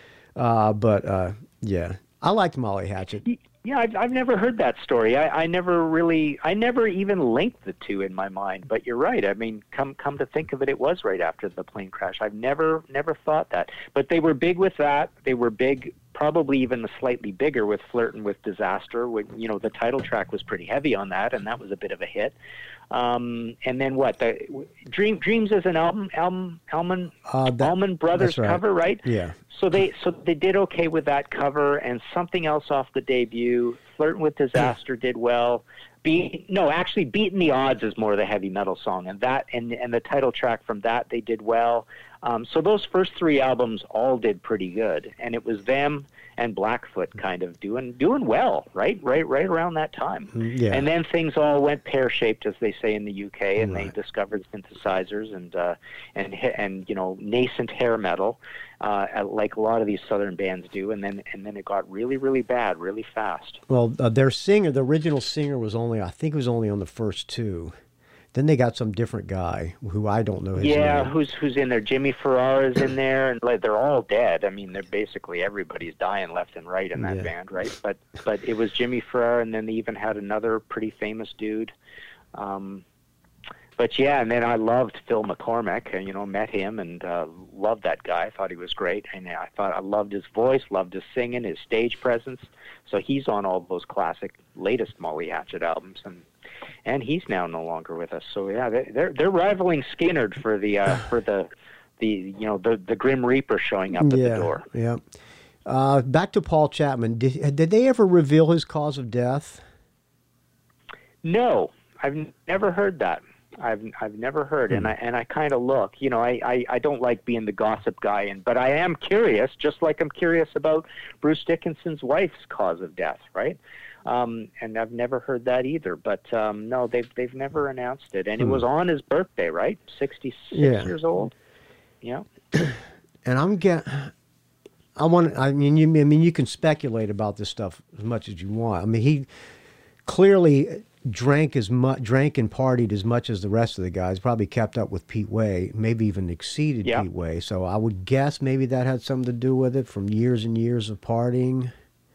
Uh, but, uh, yeah, I liked Molly Hatchet. Yeah, I've, I've never heard that story. I, I never really, I never even linked the two in my mind. But you're right. I mean, come come to think of it, it was right after the plane crash. I've never, never thought that. But they were big with that. They were big, probably even slightly bigger with Flirtin' with Disaster. When, you know, the title track was pretty heavy on that, and that was a bit of a hit. Um, and then what? The Dream Dreams is an album, album, Allman, uh, that, Allman Brothers right. cover, right? Yeah. So they so they did okay with that cover, and something else off the debut. Flirtin' with Disaster did well. Be no, actually, Beating the Odds is more the heavy metal song, and that and and the title track from that they did well. Um, so those first three albums all did pretty good, and it was them and Blackfoot kind of doing doing well, right, right, right around that time. Yeah. And then things all went pear shaped, as they say in the U K, and right. they discovered synthesizers and uh, and and you know nascent hair metal, uh, like a lot of these southern bands do. And then and then it got really really bad, really fast. Well, uh, their singer, the original singer, was only I think it was only on the first two. Then they got some different guy who I don't know his yeah, name. who's who's in there? Jimmy Farrar is in there, and like they're all dead. I mean, they're basically everybody's dying left and right in that yeah. band, right? But but it was Jimmy Farrar, and then they even had another pretty famous dude. Um, but yeah, and then I loved Phil McCormick, and you know, met him and uh, loved that guy. I thought he was great, and I thought I loved his voice, loved his singing, his stage presence. So he's on all those classic latest Molly Hatchet albums, and. And he's now no longer with us. So yeah, they're they're rivaling Skinnerd for the uh, for the the you know the the Grim Reaper showing up at yeah, the door. Yeah. Uh, back to Paul Chapman. Did did they ever reveal his cause of death? No, I've never heard that. I've I've never heard, hmm. and I and I kind of look. You know, I, I, I don't like being the gossip guy, and but I am curious, just like I'm curious about Bruce Dickinson's wife's cause of death, right? Um, and I've never heard that either. But um, no, they've they've never announced it, and hmm. it was on his birthday, right? Sixty-six yeah. years old. Yeah. And I'm get. I want. I mean, you. I mean, you can speculate about this stuff as much as you want. I mean, he clearly drank as much, drank and partied as much as the rest of the guys. Probably kept up with Pete Way, maybe even exceeded yeah. Pete Way. So I would guess maybe that had something to do with it from years and years of partying.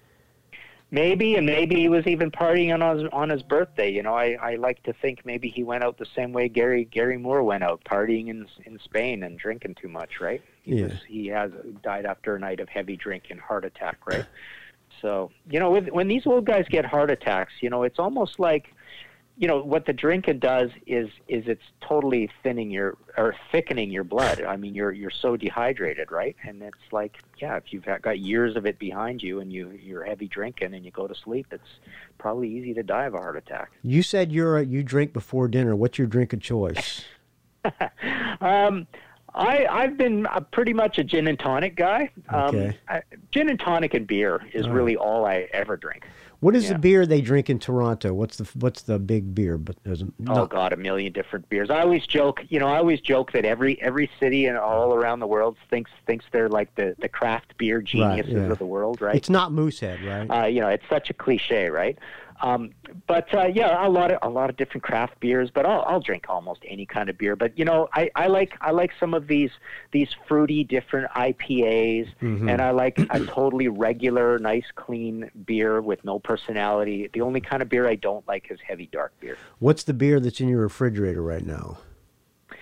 Maybe, and maybe he was even partying on his on his birthday. You know, I, I like to think maybe he went out the same way Gary Gary Moore went out, partying in in Spain and drinking too much, right? He yeah. was, he has died after a night of heavy drink and heart attack, right? So, you know, with, when these old guys get heart attacks, you know, it's almost like, you know, what the drinking does is is it's totally thinning your or thickening your blood. I mean, you're you're so dehydrated, right? And it's like, yeah, if you've got years of it behind you and you you're heavy drinking and you go to sleep, it's probably easy to die of a heart attack. You said you're a, you drink before dinner. What's your drink of choice? um, I I've been a, pretty much a gin and tonic guy. Um, okay. I, gin and tonic and beer is all really right. all I ever drink. What is yeah. the beer they drink in Toronto? What's the what's the big beer? But there's oh not... god, a million different beers. I always joke, you know, I always joke that every every city and all around the world thinks thinks they're like the, the craft beer geniuses right, yeah. of the world, right? It's not Moosehead, right? Uh, you know, it's such a cliche, right? Um, but uh, yeah, a lot of a lot of different craft beers. But I'll I'll drink almost any kind of beer. But you know, I, I like I like some of these these fruity different I P As, mm-hmm. and I like a totally regular, nice, clean beer with no personality. The only kind of beer I don't like is heavy dark beer. What's the beer that's in your refrigerator right now?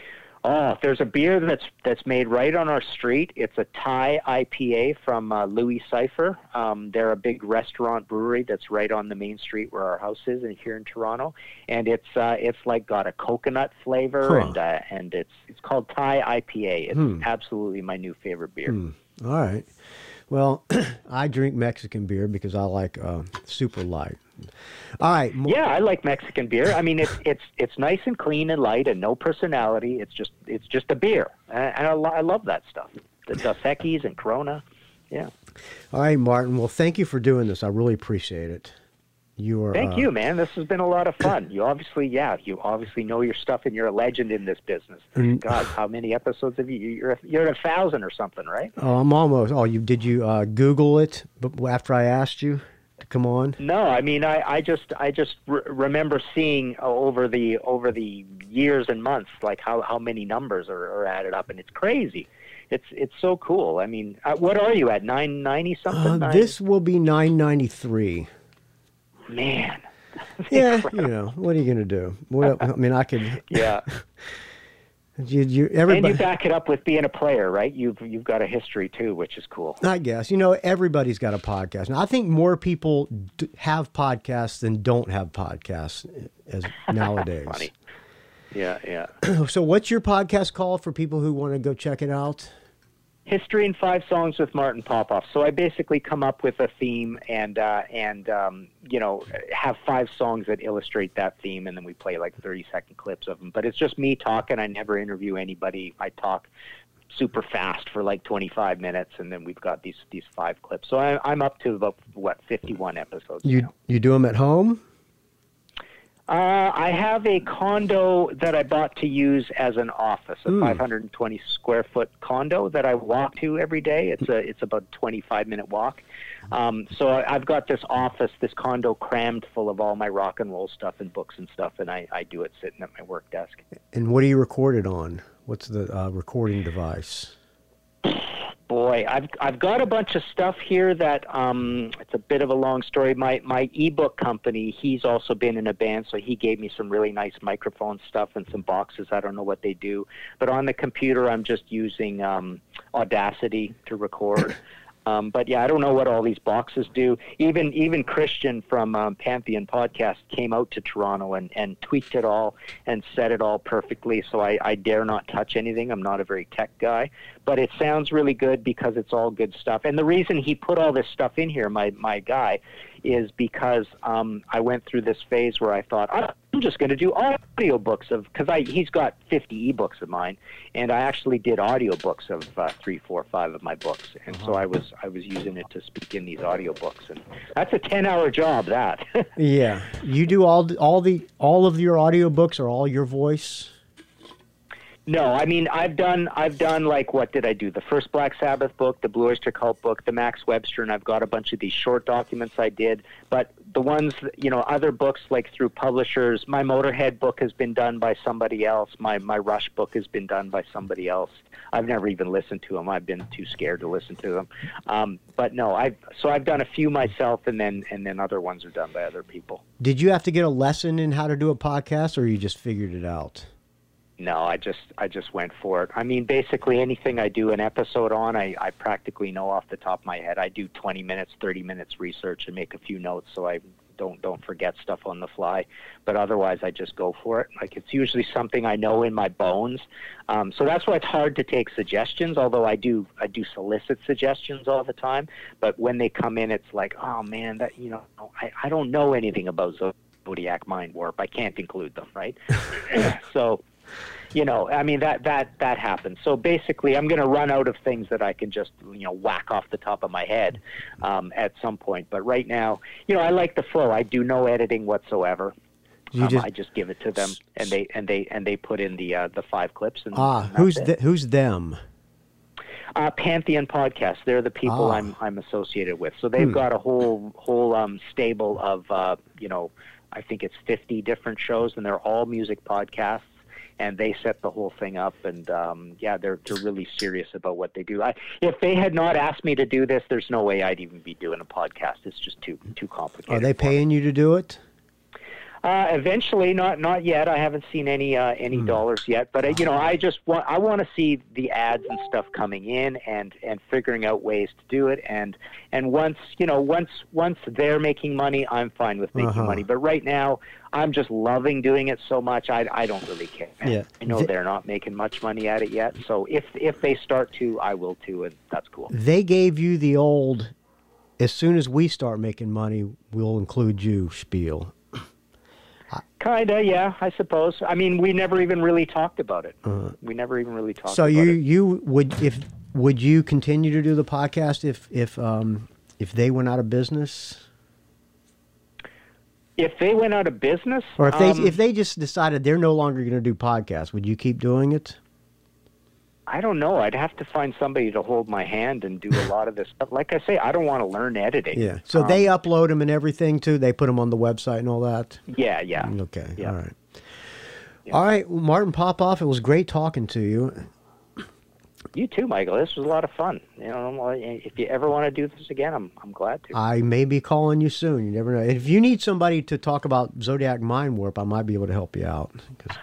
Oh, there's a beer that's that's made right on our street. It's a Thai I P A from uh, Louis Cypher. Um, they're a big restaurant brewery that's right on the main street where our house is, and here in Toronto. And it's uh, it's like got a coconut flavor, Huh. and uh, and it's it's called Thai I P A. It's Hmm. absolutely my new favorite beer. Hmm. All right. Well, I drink Mexican beer because I like uh, super light. All right. mo- Yeah, I like Mexican beer. I mean, it's it's it's nice and clean and light and no personality. It's just it's just a beer, and, and I, lo- I love that stuff. The Dos Equis and Corona. Yeah. All right, Martin. Well, thank you for doing this. I really appreciate it. You are. Thank uh, you, man. This has been a lot of fun. You obviously, yeah, you obviously know your stuff, and you're a legend in this business. Mm. God, how many episodes have you? You're you're at a thousand or something, right? Oh, I'm almost. Oh, you did you uh, Google it? But after I asked you to come on. No, I mean, I, I just I just re- remember seeing uh, over the over the years and months, like how, how many numbers are, are added up, and it's crazy. It's it's so cool. I mean, uh, what are you at? Nine ninety something? Uh, this will be nine ninety three. Man. Yeah, you know what are you going to do? What, I mean, I could. Yeah. You, you, And everybody. you back it up with being a player, right? You've you've got a history too, which is cool. I guess you know everybody's got a podcast. Now, I think more people d- have podcasts than don't have podcasts as nowadays. Funny. Yeah, yeah. So, what's your podcast called for people who want to go check it out? History in Five Songs with Martin Popoff. So I basically come up with a theme and uh, and um, you know have five songs that illustrate that theme, and then we play like thirty second clips of them. But it's just me talking. I never interview anybody. I talk super fast for like twenty-five minutes, and then we've got these these five clips. So I, I'm up to about what fifty-one episodes You now. you do them at home? Uh, I have a condo that I bought to use as an office, a Mm. five hundred twenty square foot condo that I walk to every day. It's a it's about a twenty-five minute walk. Um, so I, I've got this office, this condo crammed full of all my rock and roll stuff and books and stuff, and I, I do it sitting at my work desk. And what do you record it on? What's the uh, recording device? Boy, I've I've got a bunch of stuff here that um, it's a bit of a long story. My my ebook company, he's also been in a band, so he gave me some really nice microphone stuff and some boxes. I don't know what they do, but on the computer, I'm just using um, Audacity to record. Um, but yeah, I don't know what all these boxes do. Even even Christian from um, Pantheon Podcast came out to Toronto and, and tweaked it all and set it all perfectly. So I, I dare not touch anything. I'm not a very tech guy, but it sounds really good because it's all good stuff. And the reason he put all this stuff in here, my my guy, is because um, I went through this phase where I thought I'm just going to do audiobooks of because I he's got fifty ebooks of mine, and I actually did audiobooks of uh, three, four, five of my books, and so I was I was using it to speak in these audiobooks, and that's a ten hour job. That Yeah, you do all the- all the all of your audiobooks are all your voice. No, I mean I've done I've done like what did I do? The first Black Sabbath book, the Blue Oyster Cult book, the Max Webster, and I've got a bunch of these short documents I did. But the ones you know, other books like through publishers, my Motorhead book has been done by somebody else. My my Rush book has been done by somebody else. I've never even listened to them. I've been too scared to listen to them. Um, but no, I so I've done a few myself, and then and then other ones are done by other people. Did you have to get a lesson in how to do a podcast, or you just figured it out? No, I just I just went for it. I mean, basically anything I do an episode on, I, I practically know off the top of my head. I do twenty minutes, thirty minutes research and make a few notes so I don't don't forget stuff on the fly. But otherwise, I just go for it. Like it's usually something I know in my bones. Um, so that's why it's hard to take suggestions. Although I do I do solicit suggestions all the time. But when they come in, it's like, oh man, that you know I, I don't know anything about Zodiac Mind Warp. I can't include them, right? So. You know, I mean, that, that, that happens. So basically, I'm going to run out of things that I can just, you know, whack off the top of my head um, at some point. But right now, you know, I like the flow. I do no editing whatsoever. You Um, just- I just give it to them, and they and they and they put in the uh, the five clips. And, Ah, and that's who's it. th- who's them? Uh, Pantheon Podcast. They're the people Ah. I'm I'm associated with. So they've Hmm. got a whole whole um, stable of uh, you know, I think it's fifty different shows, and they're all music podcasts. And they set the whole thing up, and um, yeah, they're they're really serious about what they do. I, if they had not asked me to do this, there's no way I'd even be doing a podcast. It's just too too complicated. Are they for me. paying you to do it? Uh, eventually, not not yet. I haven't seen any uh, any Hmm. dollars yet, but uh, you know, I just want I want to see the ads and stuff coming in, and and figuring out ways to do it, and and once you know once once they're making money, I'm fine with making Uh-huh. money. But right now, I'm just loving doing it so much. I I don't really care. Yeah. I know Th- they're not making much money at it yet, so if if they start to, I will too, and that's cool. They gave you the old, as soon as we start making money, we'll include you spiel. Kinda, yeah, I suppose. I mean, we never even really talked about it. We never even really talked. Uh-huh. So about you it. you would if would you continue to do the podcast if if um if they went out of business, If they went out of business, or if they um, if they just decided they're no longer going to do podcasts, would you keep doing it? I don't know. I'd have to find somebody to hold my hand and do a lot of this stuff. Like I say, I don't want to learn editing. Yeah. So Um, they upload them and everything too. They put them on the website and all that. Yeah, yeah. Okay. Yeah. All right. All right, well, Martin Popoff. It was great talking to you. You too, Michael. This was a lot of fun. You know, if you ever want to do this again, I'm I'm glad to. I may be calling you soon. You never know. If you need somebody to talk about Zodiac Mind Warp, I might be able to help you out. 'Cause-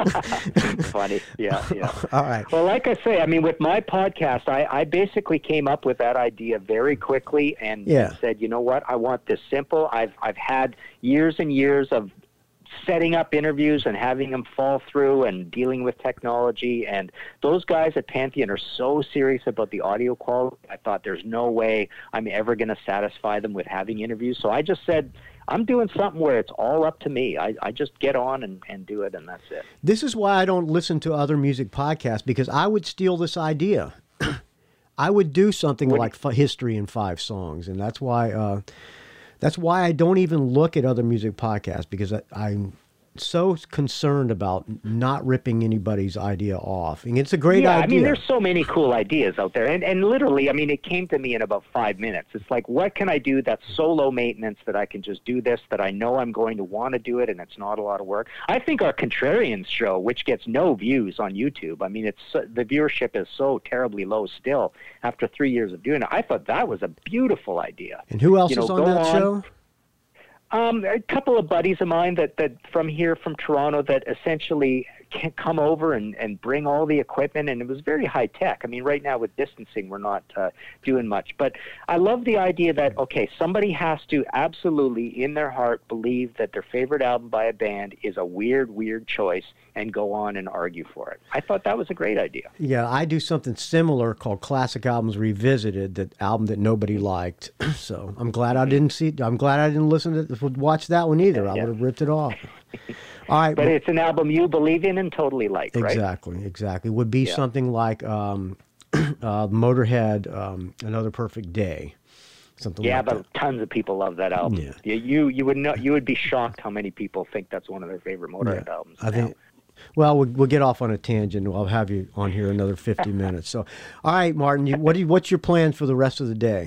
Funny. Yeah, yeah. All right. Well, like I say, I mean, with my podcast, I, I basically came up with that idea very quickly and Yeah. said, you know what, I want this simple. I've I've had years and years of setting up interviews and having them fall through and dealing with technology. And those guys at Pantheon are so serious about the audio quality. I thought there's no way I'm ever going to satisfy them with having interviews. So I just said, I'm doing something where it's all up to me. I, I just get on and, and do it, and that's it. This is why I don't listen to other music podcasts, because I would steal this idea. I would do something What do like f- history in five songs, and that's why uh, that's why I don't even look at other music podcasts, because I, I'm so concerned about not ripping anybody's idea off. And it's a great yeah, idea. I mean, there's so many cool ideas out there. And, and literally, I mean, it came to me in about five minutes. It's like, what can I do that's so low maintenance that I can just do this, that I know I'm going to want to do it, and it's not a lot of work? I think our Contrarians show, which gets no views on YouTube, I mean, it's the viewership is so terribly low still after three years of doing it. I thought that was a beautiful idea. and who else you know, is on go that on. show? Um, a couple of buddies of mine that, that from here, from Toronto, that essentially can come over and, and bring all the equipment, and it was very high tech. I mean, right now with distancing, we're not uh, doing much. But I love the idea that, okay, somebody has to absolutely, in their heart, believe that their favorite album by a band is a weird, weird choice and go on and argue for it. I thought that was a great idea. Yeah, I do something similar called Classic Albums Revisited, that album that nobody liked. So I'm glad I didn't see. I'm glad I didn't listen to watch that one either. I Yeah. would have ripped it off. All right, But well, it's an album you believe in and totally like, right? exactly, exactly. Would be Yeah. something like um, uh, Motorhead, um, Another Perfect Day, something Yeah, like but that. tons of people love that album. Yeah. You, you you would know you would be shocked how many people think that's one of their favorite Motorhead Yeah, albums. I now. think. Well, we'll we'll get off on a tangent. I'll have you on here another fifty minutes. So, all right, Martin, you, what do you, what's your plan for the rest of the day?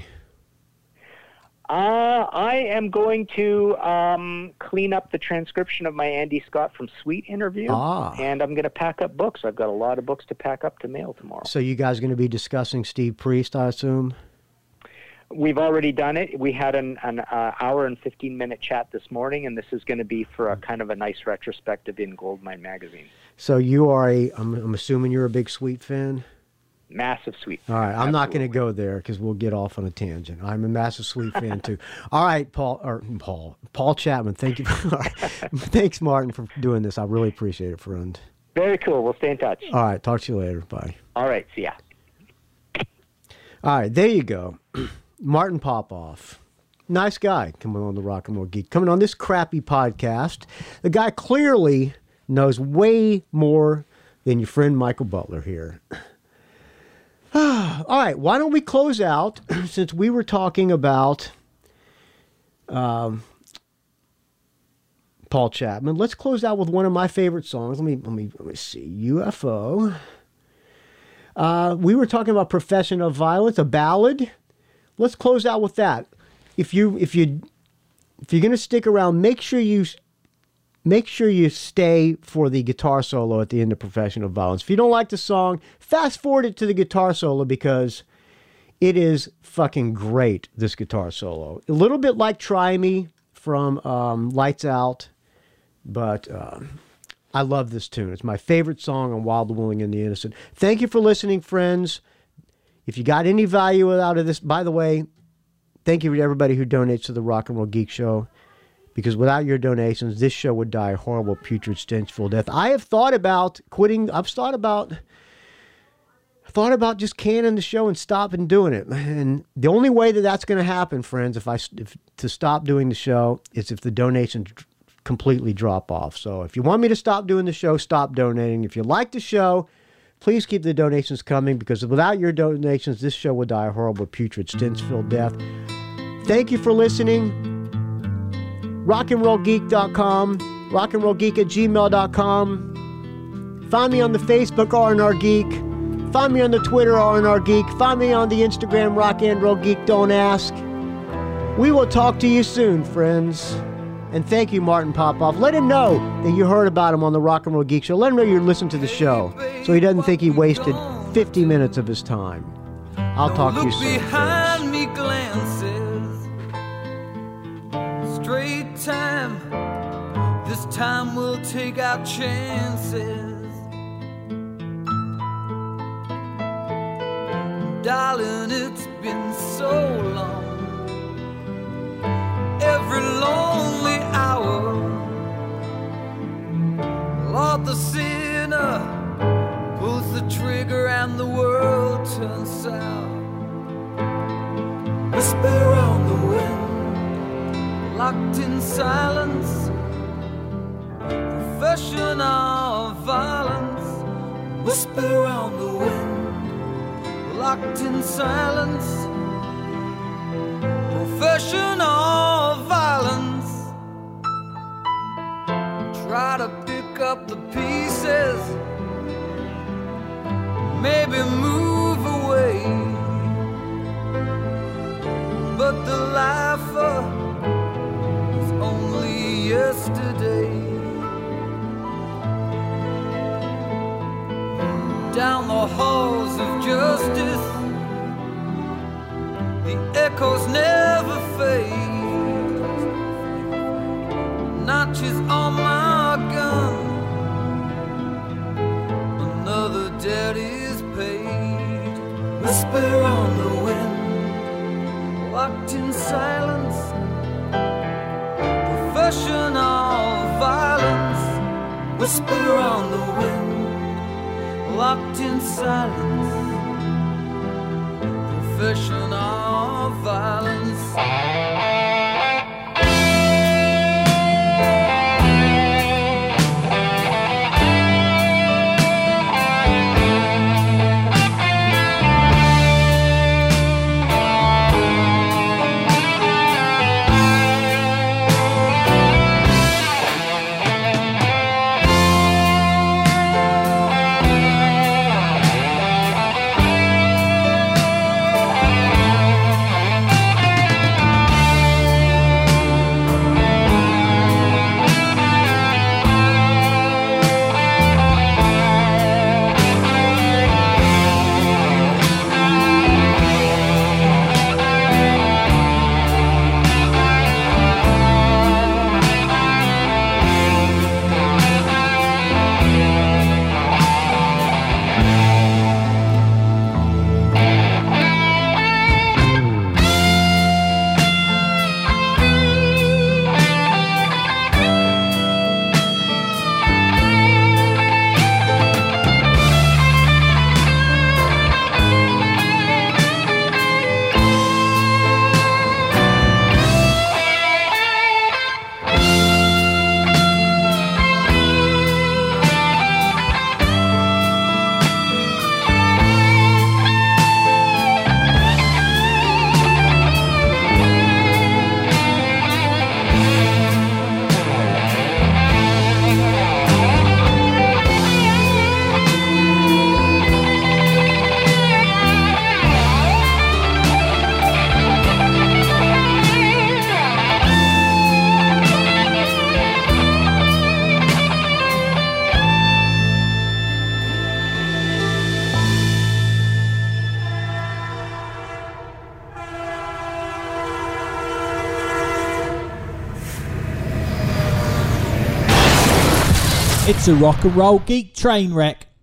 Uh, I am going to um, clean up the transcription of my Andy Scott from Sweet interview, Ah. and I'm going to pack up books. I've got a lot of books to pack up to mail tomorrow. So, you guys going to be discussing Steve Priest, I assume? We've already done it. We had an, an uh, hour and fifteen minute chat this morning, and this is going to be for a kind of a nice retrospective in Goldmine magazine. So, you are a. I'm, I'm assuming you're a big Sweet fan. Massive Sweet. All right, I'm not going to Absolutely. go there because we'll get off on a tangent. I'm a massive Sweet fan too. All right, Paul or Paul Paul Chapman. Thank you. all right. Thanks, Martin, for doing this. I really appreciate it, friend. Very cool. We'll stay in touch. All right, talk to you later. Bye. All right. See ya. All right, there you go. Martin Popoff. Nice guy coming on the Rock and Roll Geek. Coming on this crappy podcast. The guy clearly knows way more than your friend Michael Butler here. All right, why don't we close out, since we were talking about um, Paul Chapman. Let's close out with one of my favorite songs. Let me let me let me see. U F O. Uh, we were talking about Profession of Violence, a ballad. Let's close out with that. If you if you if you're gonna stick around, make sure you make sure you stay for the guitar solo at the end of Profession of Violence. If you don't like the song, fast forward it to the guitar solo, because it is fucking great, this guitar solo. A little bit like Try Me from um, Lights Out, But uh, I love this tune. It's my favorite song on Wild, the Willing, and the Innocent. Thank you for listening, friends. If you got any value out of this, by the way, thank you to everybody who donates to the Rock and Roll Geek Show, because without your donations, this show would die a horrible, putrid, stenchful death. I have thought about quitting. I've thought about thought about just canning the show and stopping doing it. And the only way that that's going to happen, friends, if I if, to stop doing the show, is if the donations completely drop off. So if you want me to stop doing the show, stop donating. If you like the show, please keep the donations coming, because without your donations, this show would die a horrible, putrid, stench-filled death. Thank you for listening. rock and roll geek dot com, rock and roll geek at gmail dot com. Find me on the Facebook, R and R Geek. Find me on the Twitter, R and R Geek. Find me on the Instagram, Rock and Roll Geek. Don't ask. We will talk to you soon, friends. And thank you, Martin Popoff. Let him know that you heard about him on the Rock and Roll Geek Show. Let him know you listened to the show, so he doesn't think he wasted fifty minutes of his time. I'll talk to you soon, behind friends. me glances. Straight time. This time we'll take our chances. Darling, it's been so long. Every lonely hour, Lord, the sinner pulls the trigger and the world turns sour. Whisper on the wind, locked in silence. Professional violence. Whisper on the wind, locked in silence. Professional violence. Try to pick up the pieces, maybe move away, but the lifer was only yesterday. Down the halls of justice, the echoes never fade. Notches on my gun, another debt is paid. Whisper on the wind, locked in silence. Professional violence. Whisper on the wind, locked in silence. Professional violence. It's a rock and roll geek train wreck.